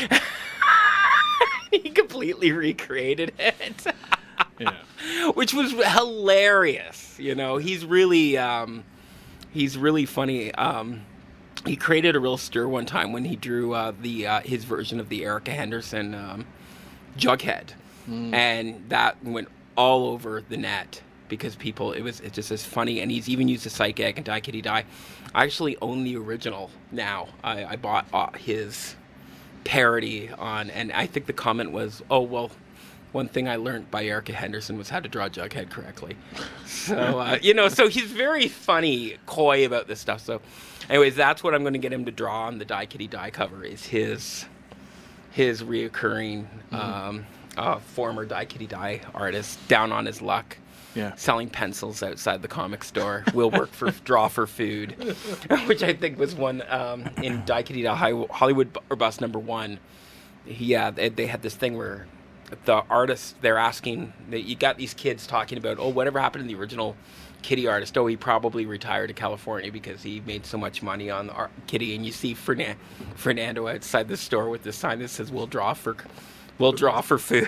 He completely recreated it. Yeah. Which was hilarious. You know, he's really, um, he's really funny. Um, he created a real stir one time when he drew uh, the uh, his version of the Erica Henderson um, Jughead, mm. and that went all over the net because people, it was it's just as funny. And he's even used a Psychic and Die Kitty Die. I actually own the original now. I, I bought uh, his parody on, and I think the comment was, "Oh well." One thing I learned by Erica Henderson was how to draw Jughead correctly. So, uh, you know, so he's very funny, coy about this stuff. So, anyways, that's what I'm going to get him to draw on the Die Kitty Die cover is his his reoccurring mm-hmm. um, uh, former Die Kitty Die artist down on his luck. Yeah. Selling pencils outside the comic store. Will work for draw for food, which I think was one um, in Die Kitty Die Hollywood or Bust number one. Yeah, they, they had this thing where the artists, they're asking, that you got these kids talking about, oh, whatever happened to the original Kitty artist? Oh, he probably retired to California because he made so much money on the art- Kitty. And you see Fernan- Fernando outside the store with this sign that says, "We'll draw for, we'll draw for food."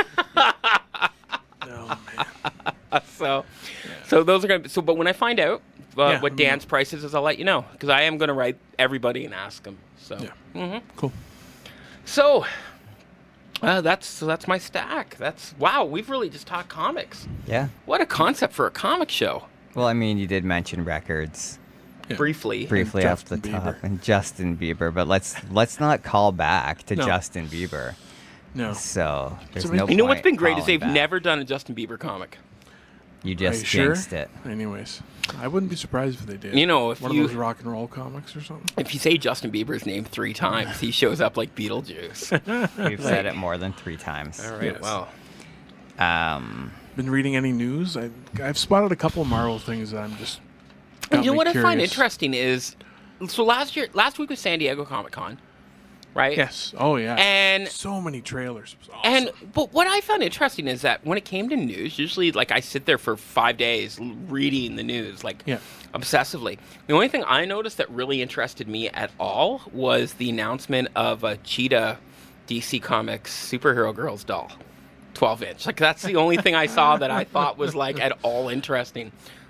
Oh, man. So, yeah. so those are gonna. So, but when I find out uh, yeah, what Dan's prices is, I'll let you know because I am gonna write everybody and ask them. So, yeah, mm-hmm. Cool. So. Uh, that's so that's my stack. That's wow. We've really just talked comics. Yeah. What a concept for a comic show. Well, I mean, you did mention records yeah. briefly, briefly off the Bieber. top, and Justin Bieber. But let's let's not call back to no. Justin Bieber. No. So there's so, no. You know what's been great is they've back. never done a Justin Bieber comic. You just Are you jinxed sure? it. Anyways, I wouldn't be surprised if they did. You know, if one you, of those rock and roll comics or something. If you say Justin Bieber's name three times, he shows up like Beetlejuice. We've said it more than three times. All right. Yes. Well, um, been reading any news? I, I've spotted a couple of Marvel things that I'm just. you know what curious. I find interesting is, so last year, last week was San Diego Comic Con, right? Yes. Oh yeah. And so many trailers. It was awesome. And but what I found interesting is that when it came to news, usually like I sit there for five days reading the news, like yeah. obsessively. The only thing I noticed that really interested me at all was the announcement of a Cheetah D C Comics Superhero Girls doll, twelve inch. Like that's the only thing I saw that I thought was like at all interesting.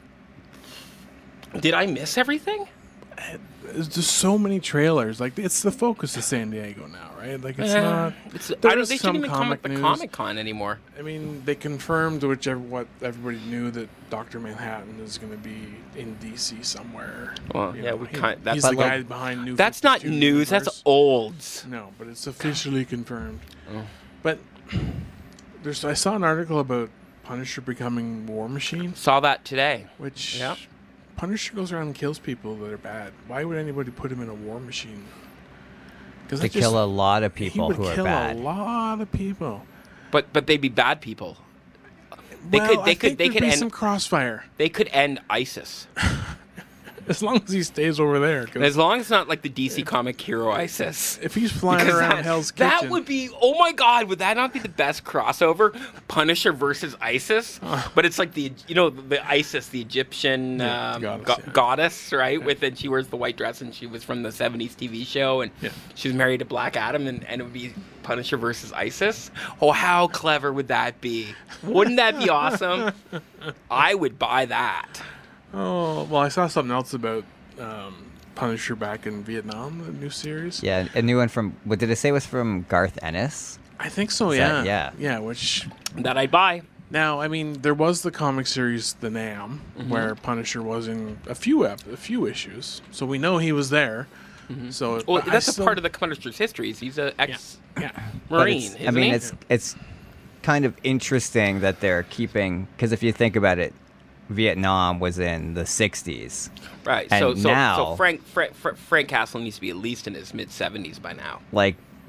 Did I miss everything? There's just so many trailers. Like it's the focus of San Diego now, right? Like it's uh, not. It's, there I don't. is They some shouldn't even comic come at the news. Comic Con anymore. I mean, they confirmed whichever what everybody knew that Doctor Manhattan is going to be in D C somewhere. Well, you yeah, know, we he- kind. That's He's the like, guy behind New. That's not fifty-two news. Universe. That's olds. No, but it's officially confirmed. Oh. But there's. I saw an article about Punisher becoming War Machine, Saw that today. which. Yep. Punisher goes around and kills people that are bad. Why would anybody put him in a war machine? Because to kill a lot of people he would who are kill bad. a lot of people. But but they'd be bad people. They well, could they I could think they there'd could be end some crossfire they could end ISIS. as long as he stays over there. 'cause As long as it's not like the D C comic hero ISIS. if he's flying Because around that, Hell's Kitchen, that would be, oh my god, would that not be the best crossover? Punisher versus ISIS? But it's like the, you know, the ISIS, the Egyptian Yeah, um, goddess, go- yeah. goddess, right? With it, she wears the white dress and she was from the seventies T V show and Yeah. she was married to Black Adam and, and it would be Punisher versus ISIS. Oh, how clever would that be? Wouldn't that be awesome? I would buy that. Oh well, I saw something else about um, Punisher back in Vietnam, the new series. Yeah, a new one from. What did it say was from Garth Ennis? I think so. Is Yeah, that- yeah. yeah. Which That I'd buy. now, I mean, there was the comic series The Nam, Mm-hmm. where Punisher was in a few ep- a few issues, so we know he was there. So Well, but I that's a still- part of the Punisher's history. He's an ex Yeah. But Marine, it's- isn't I mean, he? it's it's kind of interesting that they're keeping because if you think about it, Vietnam was in the sixties. Right. And so, so, now- so Frank, Frank Frank Castle needs to be at least in his mid seventies by now. Like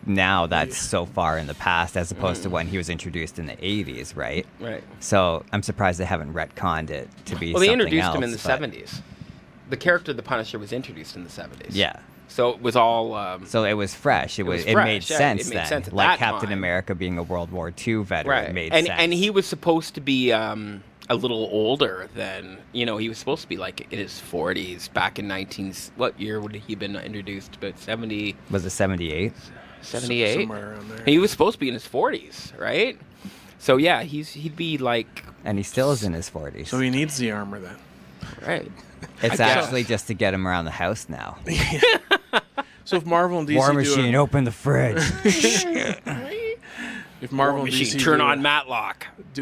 now that's so far in the past as opposed to when he was introduced in the eighties, right? Right. So I'm surprised they haven't retconned it to be Well, they something introduced else, him in the but- seventies. The character of the Punisher was introduced in the seventies. Yeah. So it was all. Um, So it was fresh. It, was was. It fresh, made yeah, sense it made then. sense at like that Captain time. America being a World War Two veteran right. made and sense. and he was supposed to be um, a little older than you know. He was supposed to be like in his forties back in nineteen. What year would he have been introduced? About seventy. was it seventy-eight? seventy-eight. Somewhere around there. He was supposed to be in his forties, right? So yeah, he's he'd be like And he still is in his forties. So he needs the armor then. right. it's I actually guess. just to get him around the house now. So if Marvel and D C War do Machine, a, open the fridge. if Marvel War and D Machine, C turn do, on Matlock. do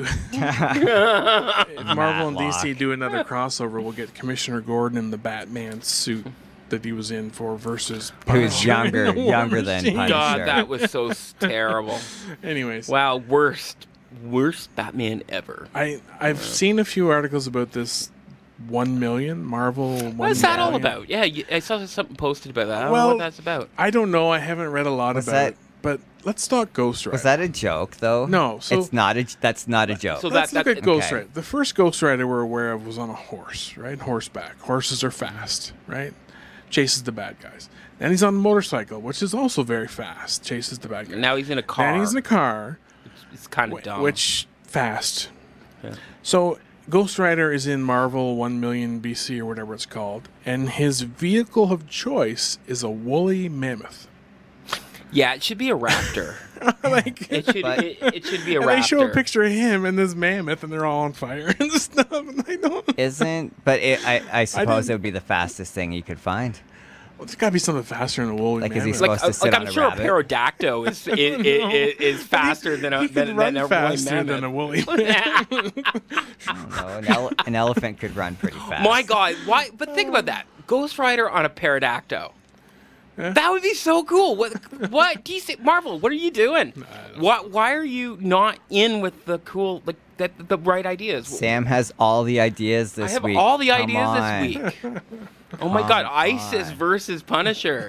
if Marvel and D C Matlock. do another crossover, we'll get Commissioner Gordon in the Batman suit that he was in for versus Who's Punisher. younger, War younger than Machine. Punisher. God, that was so s- terrible. Anyways, Wow, worst, worst Batman ever. I I've seen a few articles about this one million Marvel. What's that all about? Yeah, you, I saw something posted about that. I don't Well, know what that's about. I don't know. I haven't read a lot Was about that- it. But let's talk Ghost Rider. Was that a joke though? No, so- it's not a. That's not a joke. So Let's that- look that- at Ghost okay. Rider. The first Ghost Rider we're aware of was on a horse, right? Horseback. Horses are fast, right? Chases the bad guys. Then he's on a motorcycle, which is also very fast. Chases the bad guys. Now he's in a car. Then he's in a car, It's kind of wh- dumb. which fast. Yeah. So Ghost Rider is in Marvel one million B C or whatever it's called, and his vehicle of choice is a woolly mammoth. yeah, it should be a raptor. like, It should. But- it, it should be a and raptor. they show a picture of him and this mammoth, and they're all on fire and stuff. And I don't. Isn't? But it, I, I suppose didn't- it would be the fastest thing you could find. Well, there's got to be something faster than a woolly Like, is he mammoth. supposed Like, to sit like on I'm a sure rabbit? a pterodactyl is is, is, is faster than a he than, can than run a woolly faster mammoth. than a woolly mammoth. No, an, ele- an elephant could run pretty fast. My God, why? But think about that. Ghost Rider on a pterodactyl. That would be so cool. What? What? D C Marvel? What are you doing? Why? Why are you not in with the cool, like that, the right ideas? Sam has all the ideas this I have week. all the Come ideas on. this week. Oh my God, ISIS on. versus Punisher.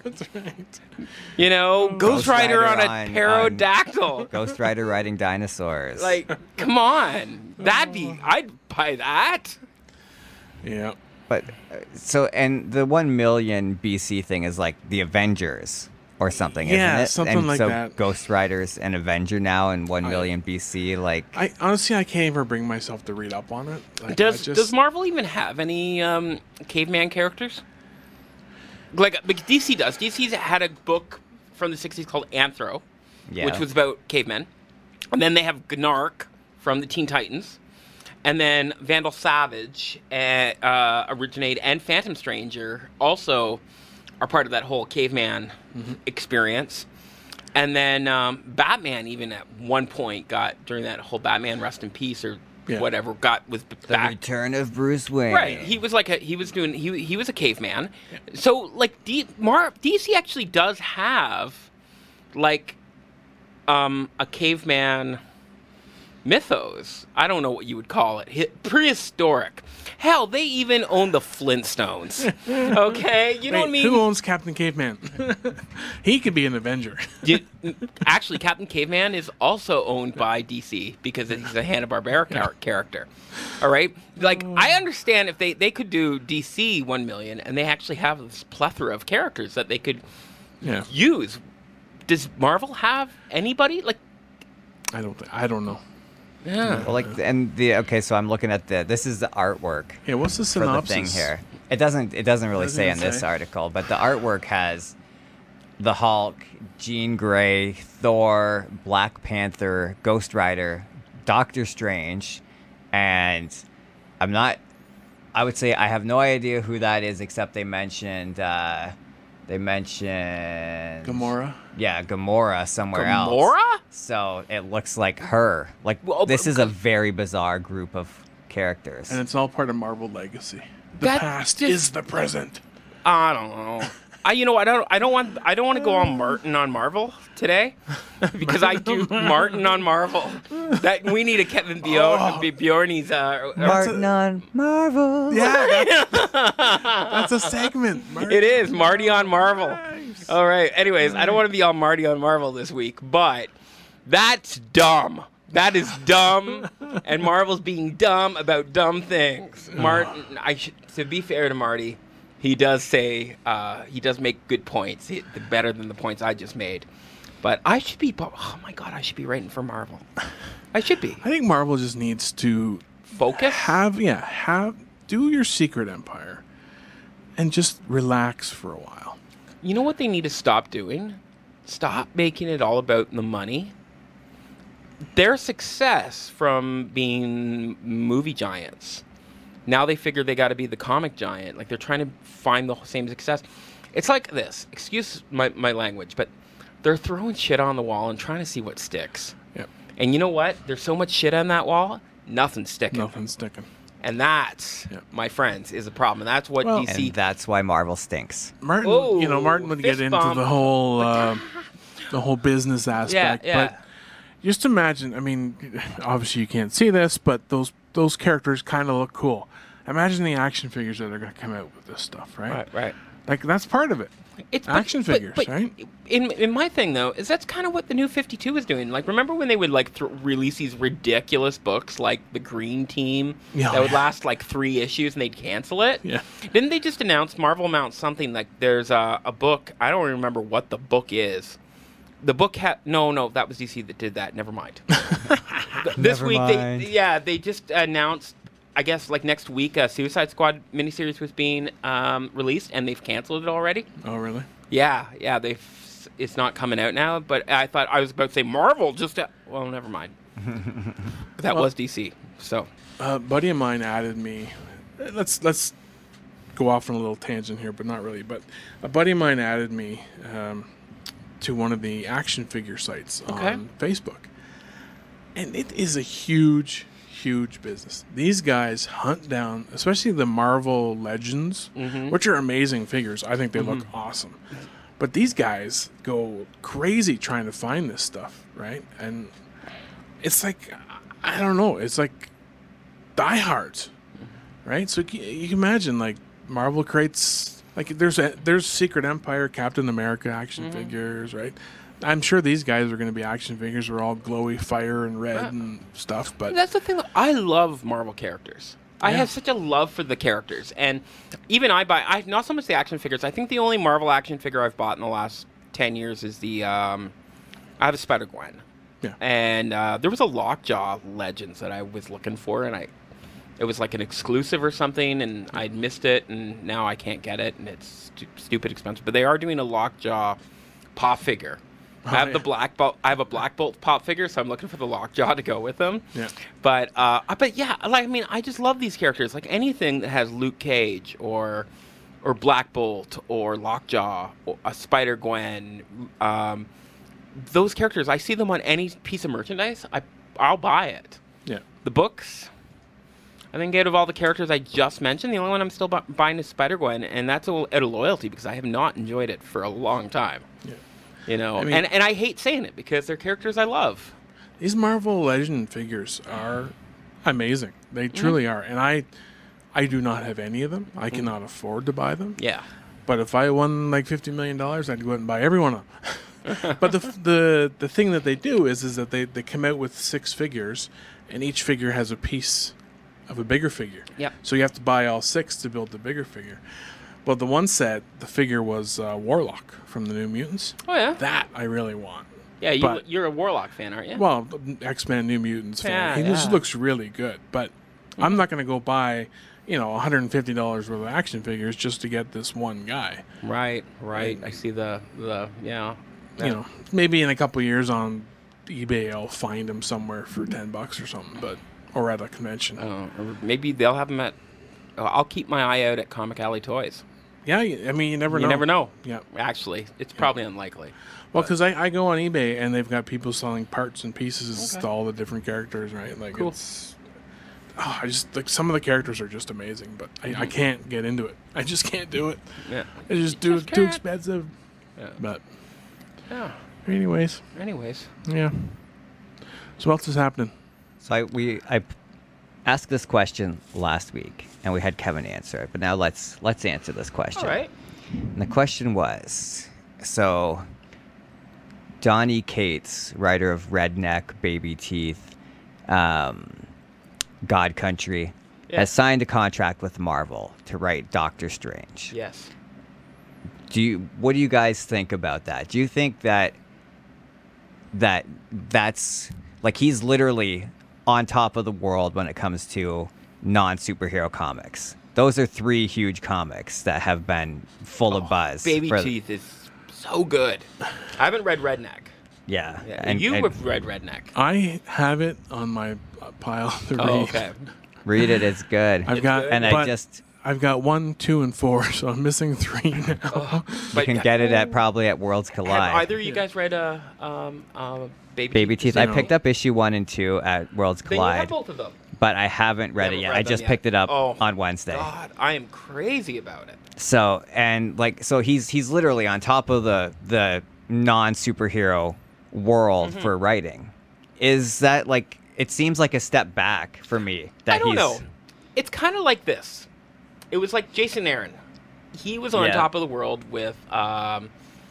You know, Ghost, Ghost Rider, Rider on a on- pterodactyl. Ghost Rider riding dinosaurs. Like, come on, that'd be. I'd buy that. Yeah. but uh, so and the one million B C thing is like the Avengers or something, Yeah, isn't it? something and like so that. Ghost Rider's an Avenger now in one million B C. Like, I honestly I can't even bring myself to read up on it. Like, Does I just, Does Marvel even have any um, caveman characters? Like, like D C does. D C's had a book from the sixties called Anthro, yeah, which was about cavemen, and then they have Gnark from the Teen Titans, and then Vandal Savage uh, uh, originated, and Phantom Stranger also are part of that whole caveman experience. And then um, Batman, even at one point, got during that whole Batman Rest in Peace or Yeah. whatever, got was the back. return of Bruce Wayne. Right, he was like a he was doing he he was a caveman. So like D, Mar, D C actually does have like um a caveman mythos. I don't know what you would call it. Hi- prehistoric. Hell, they even own the Flintstones. Okay, you know Wait, what I mean? who owns Captain Caveman? He could be an Avenger. You- actually, Captain Caveman is also owned by D C because he's a Hanna-Barbera char- character. All right? Like, I understand if they, they could do D C one million and they actually have this plethora of characters that they could Yeah. use. Does Marvel have anybody? Like, I don't. Th- I don't know. yeah. Well, like, and the okay, so I'm looking at the. This is the artwork Yeah. What's the for the synopsis thing here. It doesn't. It doesn't really Doesn't say it in this say? article, but the artwork has the Hulk, Jean Grey, Thor, Black Panther, Ghost Rider, Doctor Strange, and I'm not. I would say I have no idea who that is, except they mentioned. Uh, they mentioned Gamora. Yeah, Gamora somewhere else. Gamora? So it looks like her. Like Well, this but- is a very bizarre group of characters. And it's all part of Marvel legacy. The That past just- is the present. I don't know. I you know I don't I don't want I don't want to go on Martin on Marvel today because I do Martin on Marvel. That we need a Kevin Bjorn, Oh. Bjorny's uh, Martin on Marvel. Yeah, that's, that's a segment. Mark. It is Marty on Marvel. Nice. All right. Anyways, I don't want to be all Marty on Marvel this week, but that's dumb. That is dumb, and Marvel's being dumb about dumb things. Martin, I should, to be fair to Marty, he does say uh, he does make good points, he, better than the points I just made. But I should be. Oh my God, I should be writing for Marvel. I should be. I think Marvel just needs to Focus. have yeah have do your Secret Empire, and just relax for a while. You know what they need to stop doing? Stop making it all about the money. Their success from being movie giants, now they figure they got to be the comic giant. Like they're trying to find the same success. It's like this. Excuse my, my language, but they're throwing shit on the wall and trying to see what sticks. Yep. And you know what? There's so much shit on that wall, nothing's sticking. Nothing's sticking. And that, Yep. my friends, is a problem. And that's what Well- D C. And that's why Marvel stinks. Martin, Oh, you know, Martin would get fist into bump. the whole uh, the whole business aspect, yeah. but just imagine. I mean, obviously you can't see this, but those those characters kind of look cool. Imagine the action figures that are going to come out with this stuff, right? Right, right. Like that's part of it. It's Action but, figures, but, but right? In in my thing though, is that's kind of what the new fifty-two was doing. Like, remember when they would like th- release these ridiculous books like the Green Team Yeah, that would yeah. last like three issues and they'd cancel it? Yeah. Didn't they just announce Marvel announced something like there's a, a book? I don't remember what the book is. The book had no, no, that was D C that did that. Never mind. Th- this Never week, mind. they yeah, they just announced. I guess like next week, a Suicide Squad miniseries was being um, released, and they've canceled it already. Oh, really? Yeah, yeah, they. It's not coming out now, but I thought I was about to say Marvel. Just uh, well, never mind. that Well- was D C. So A buddy of mine added me. Let's let's go off on a little tangent here, but not really. But a buddy of mine added me um, to one of the action figure sites Okay. on Facebook, and it is a huge, huge business. These guys hunt down, especially the Marvel Legends, which are amazing figures. I think they look awesome. But these guys go crazy trying to find this stuff, right? And it's like, I don't know. It's like diehards, right? So you you can imagine, like, Marvel creates, like, there's a, there's Secret Empire, Captain America action figures, right? I'm sure these guys are going to be action figures. They're all glowy fire and red Yeah. and stuff, but that's the thing. I love Marvel characters. I Yeah. have such a love for the characters, and even I buy. I not so much the action figures. I think the only Marvel action figure I've bought in the last ten years is the. Um, I have a Spider Gwen. Yeah. And uh, there was a Lockjaw Legends that I was looking for, and I, it was like an exclusive or something, and I'd missed it, and now I can't get it, and it's stu- stupid expensive. But they are doing a Lockjaw pop figure. I have Oh, the yeah. Black Bolt. I have a Black Bolt pop figure, so I'm looking for the Lockjaw to go with them. Yeah. But uh, but yeah, like I mean, I just love these characters. Like anything that has Luke Cage or or Black Bolt or Lockjaw, or a Spider Gwen. Um, those characters, I see them on any piece of merchandise. I I'll buy it. yeah. The books. I think out of all the characters I just mentioned, the only one I'm still bu- buying is Spider Gwen, and that's a, out of loyalty because I have not enjoyed it for a long time. Yeah. You know, I mean- and and I hate saying it because they're characters I love. These Marvel Legend figures are amazing. They truly are. And I I do not have any of them. I cannot afford to buy them. Yeah. But if I won like fifty million dollars, I'd go out and buy every one of them. But the, the the thing that they do is is that they, they come out with six figures, and each figure has a piece of a bigger figure. Yep. So you have to buy all six to build the bigger figure. Well, the one set, the figure was uh, Warlock from the New Mutants. Oh yeah. That I really want. Yeah, you, but- you're a Warlock fan, aren't you? Well, X-Men New Mutants fan. Yeah, he yeah. just looks really good. But I'm not going to go buy, you know, one hundred fifty dollars worth of action figures just to get this one guy. right, right. I see the the yeah. You know, maybe in a couple of years on eBay I'll find him somewhere for ten bucks or something, but or at a convention. Uh, or maybe they'll have them at. Uh, I'll keep my eye out at Comic Alley Toys. Yeah, I mean, you never You know. never know. Yeah. Actually, it's probably unlikely. Well, because I, I go on eBay and they've got people selling parts and pieces Okay. to all the different characters, right? Like Cool. it's. Oh, I just like some of the characters are just amazing, but I, Mm-hmm. I can't get into it. I just can't do it. Yeah. It's just too just too can't. expensive. Yeah. But Yeah. anyways, Anyways. yeah. So what else is happening? So I, we I p- asked this question last week, and we had Kevin answer it. But now let's let's answer this question. All right. And the question was, so Donny Cates, writer of Redneck, Baby Teeth, um, God Country, Yeah. has signed a contract with Marvel to write Doctor Strange. Yes. Do you? What do you guys think about that? Do you think that that that's like he's literally on top of the world when it comes to non-superhero comics? Those are three huge comics that have been full of buzz. Baby for- Teeth is so good. I haven't read Redneck. Yeah, Yeah. and you and have read Redneck. I have it on my uh, pile to read. Oh, okay. read it. It's good. I've got, good. and I but just I've got one, two, and four, so I'm missing three now. you can get it at probably at Worlds Have Collide. either of you guys read uh, um, uh, Baby, Baby Teeth. I No. picked up issue one and two at Worlds Then you have Collide, both of them. but I haven't read Haven't it yet. read I them just yet. picked it up Oh, on Wednesday. God, I am crazy about it. So and like so he's he's literally on top of the the non superhero world Mm-hmm. for writing. Is that like it seems like a step back for me that I don't he's know. It's kind of like this. It was like Jason Aaron. He was on Yeah. top of the world with um,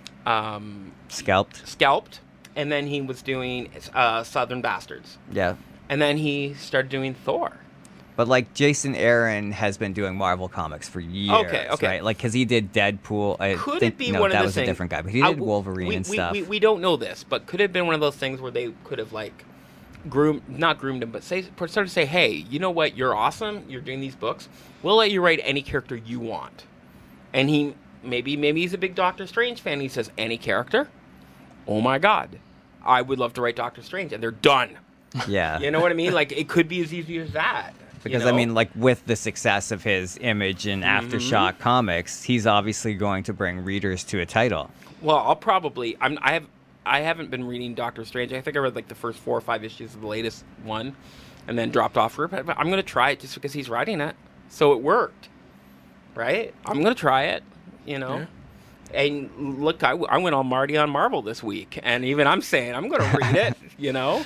um, scalped. Scalped, and then he was doing uh, Southern Bastards, Yeah. and then he started doing Thor. But like Jason Aaron has been doing Marvel comics for years, Okay, okay. right? Like because he did Deadpool. I Could think it be no, one of that those was things? a different guy, but he I did w- Wolverine we, and we, stuff. We, we don't know this, but could it have been one of those things where they could have like groomed, not groomed him, but say sort of say, hey, you know what? You're awesome. You're doing these books. We'll let you write any character you want. And he maybe maybe he's a big Doctor Strange fan. He says any character. Oh my God, I would love to write Doctor Strange, and they're done. yeah. You know what I mean? Like it could be as easy as that. you Because know? I mean, like with the success of his Image and Mm-hmm. Aftershock comics, he's obviously going to bring readers to a title. Well, I'll probably. I'm. I have. I haven't been reading Doctor Strange. I think I read like the first four or five issues of the latest one, and then dropped off for it. But I'm gonna try it just because he's writing it, so it worked, right? I'm gonna try it. You know. Yeah. And look, I, w- I went on Marty on Marvel this week, and even I'm saying I'm gonna read it. You know.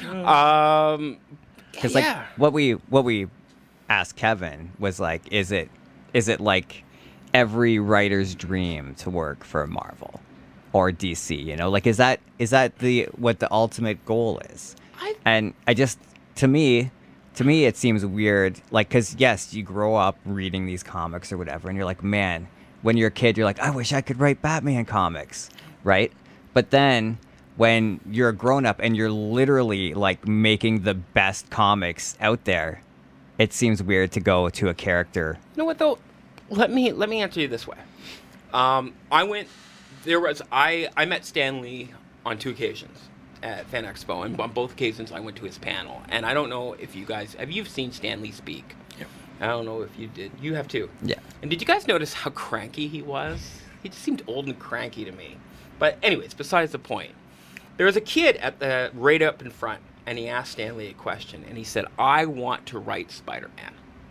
Um. Because yeah. like what we what we asked Kevin was like, is it is it like every writer's dream to work for Marvel or D C? You know, like is that is that the what the ultimate goal is? I- And I just to me. To me, it seems weird, like, because, yes, you grow up reading these comics or whatever, and you're like, man, when you're a kid, you're like, I wish I could write Batman comics, right? But then when you're a grown-up and you're literally, like, making the best comics out there, it seems weird to go to a character. You know what though? Let me let me answer you this way. Um, I went. There was I I met Stan Lee on two occasions at Fan Expo, and on both occasions I went to his panel. And I don't know if you guys have you seen Stan Lee speak. Yeah. I don't know if you did. You have too. Yeah. And did you guys notice how cranky he was? He just seemed old and cranky to me. But anyways, besides the point. There was a kid at the right up in front, and he asked Stan Lee a question, and he said, "I want to write Spider-Man.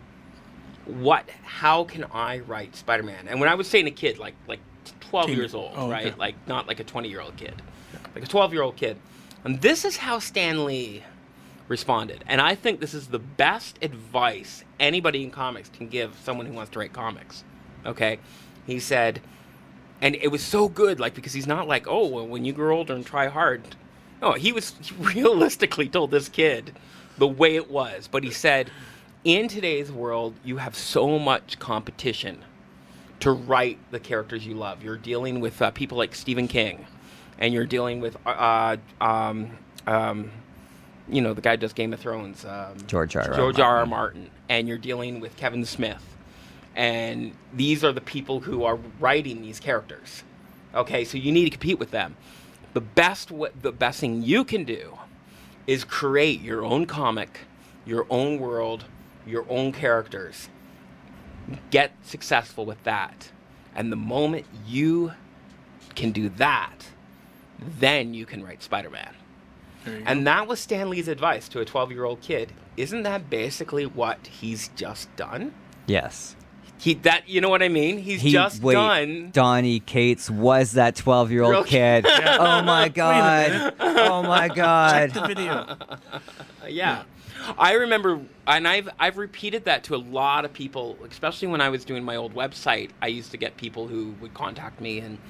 What? How can I write Spider-Man?" And when I was saying a kid, like like twelve Teen- years old, oh, right? okay. Like not like a twenty-year-old kid, like a twelve-year-old kid. And this is how Stan Lee responded. And I think this is the best advice anybody in comics can give someone who wants to write comics. Okay, he said, and it was so good, like because he's not like, oh, well, when you grow older and try hard. No, he was he realistically told this kid the way it was. But he said, in today's world, you have so much competition to write the characters you love. You're dealing with uh, people like Stephen King, and you're dealing with, uh, um, um, you know, the guy who does Game of Thrones, um, George R. R. George R. R. Martin. Martin, and you're dealing with Kevin Smith, and these are the people who are writing these characters. Okay, so you need to compete with them. The best, w- the best thing you can do is create your own comic, your own world, your own characters. Get successful with that, and the moment you can do that, then you can write Spider-Man. There you go. And that was Stan Lee's advice to a twelve-year-old kid. Isn't that basically what he's just done? Yes. He that you know what I mean? He's He, just wait, done. Donny Cates was that twelve-year-old Real- kid. Oh, my God. Oh, my God. the video. Yeah. I remember, and I've I've repeated that to a lot of people, especially when I was doing my old website. I used to get people who would contact me and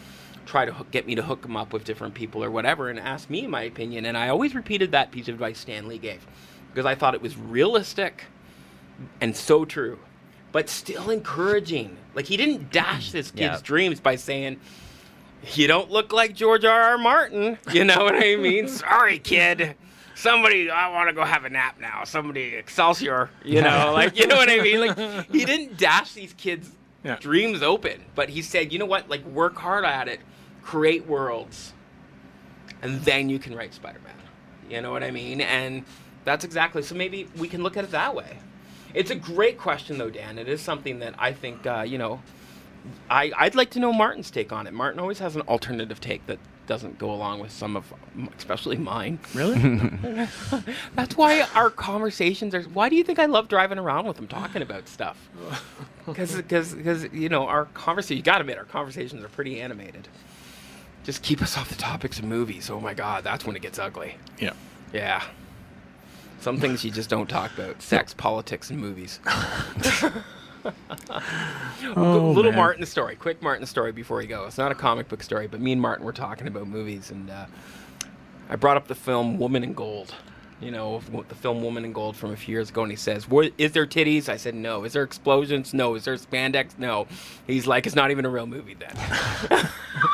try to hook, get me to hook him up with different people or whatever and ask me my opinion. And I always repeated that piece of advice Stan Lee gave because I thought it was realistic and so true, but still encouraging. Like, he didn't dash this kid's Yeah. dreams by saying, you don't look like George R. R. Martin. You know what I mean? Sorry, kid. Somebody, I want to go have a nap now. Somebody, Excelsior. You know, like, you know what I mean? Like, he didn't dash these kids' Yeah. dreams open, but he said, you know what? Like, work hard at it, create worlds, and then you can write Spider-Man. You know what I mean? And that's exactly, so maybe we can look at it that way. It's a great question, though, Dan. It is something that I think, uh, you know, I, I'd like to know Martin's take on it. Martin always has an alternative take that doesn't go along with some of, especially mine. Really? That's why our conversations are, why do you think I love driving around with him talking about stuff? Because, because, you know, our conversation, you got to admit, our conversations are pretty animated. Just keep us off the topics of movies. Oh, my God, that's when it gets ugly. Yeah. Yeah. Some things you just don't talk about. Sex, politics, and movies. Oh, Little man. Martin story. Quick Martin story before you go. It's not a comic book story, but me and Martin were talking about movies, and uh, I brought up the film Woman in Gold. You know, w- the film Woman in Gold from a few years ago, and he says, "What- is there titties?" I said, no. Is there explosions? No. Is there spandex? No. He's like, it's not even a real movie then.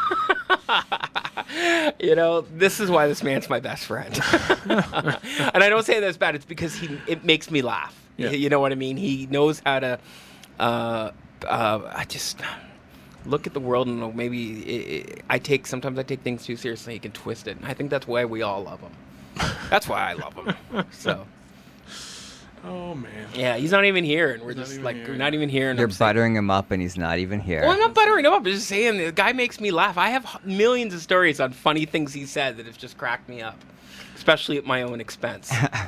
You know, this is why this man's my best friend. And I don't say that's bad. It's because he it makes me laugh. Yeah. You know what I mean? He knows how to. Uh, uh, I just look at the world and know maybe it, it, I take sometimes I take things too seriously. He can twist it, and I think that's why we all love him. That's why I love him. So Oh, man. yeah, he's not even here, and we're He's not just even like here. we're not even here. And You're I'm saying- buttering him up, and he's not even here. Well, I'm not buttering him up. I'm just saying the guy makes me laugh. I have h- millions of stories on funny things he said that have just cracked me up, especially at my own expense.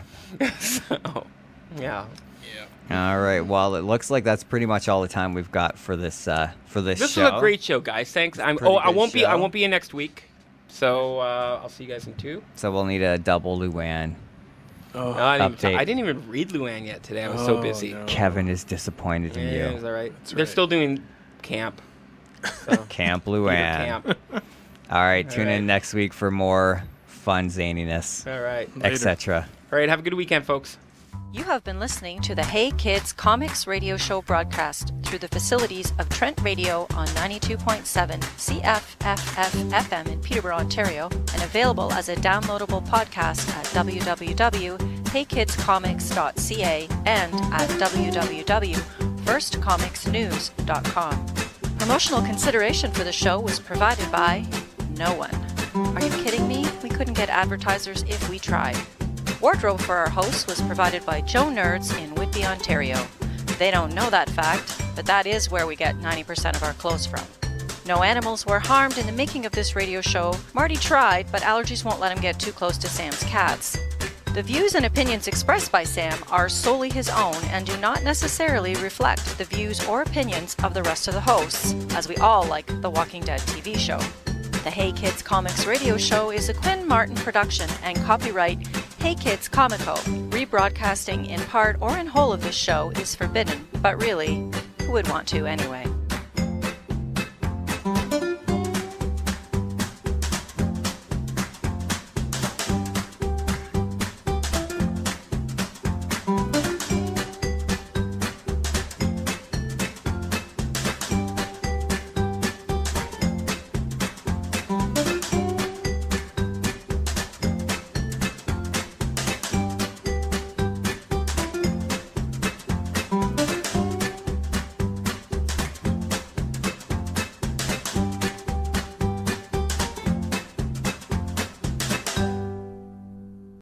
So, yeah. All right. Well, it looks like that's pretty much all the time we've got for this uh, for this, This show. was a great show, guys. Thanks. I'm. Pretty Oh, I good won't be. I show. won't be in next week. So uh, I'll see you guys in two. So we'll need a double Luann. Oh, No, I, didn't even Update. t- I didn't even read Luann yet today. I was so Oh, busy. no. Kevin is disappointed in Yeah, you. is that right? That's They're right. still doing camp. So, Camp Peter Luann. camp. All right. Tune right. in next week for more fun zaniness, All right. Later. et cetera. All right. Have a good weekend, folks. You have been listening to the Hey Kids Comics Radio Show broadcast through the facilities of Trent Radio on ninety-two point seven C F F F F M in Peterborough, Ontario, and available as a downloadable podcast at w w w dot hey kids comics dot c a and at w w w dot first comics news dot com. Promotional consideration for the show was provided by no one. Are you kidding me? We couldn't get advertisers if we tried. Wardrobe for our hosts was provided by Joe Nerds in Whitby, Ontario. They don't know that fact, but that is where we get ninety percent of our clothes from. No animals were harmed in the making of this radio show. Marty tried, but allergies won't let him get too close to Sam's cats. The views and opinions expressed by Sam are solely his own and do not necessarily reflect the views or opinions of the rest of the hosts, as we all like the Walking Dead T V show. The Hey Kids Comics Radio Show is a Quinn Martin production and copyright Hey Kids Comico. Rebroadcasting in part or in whole of this show is forbidden, but really, who would want to anyway?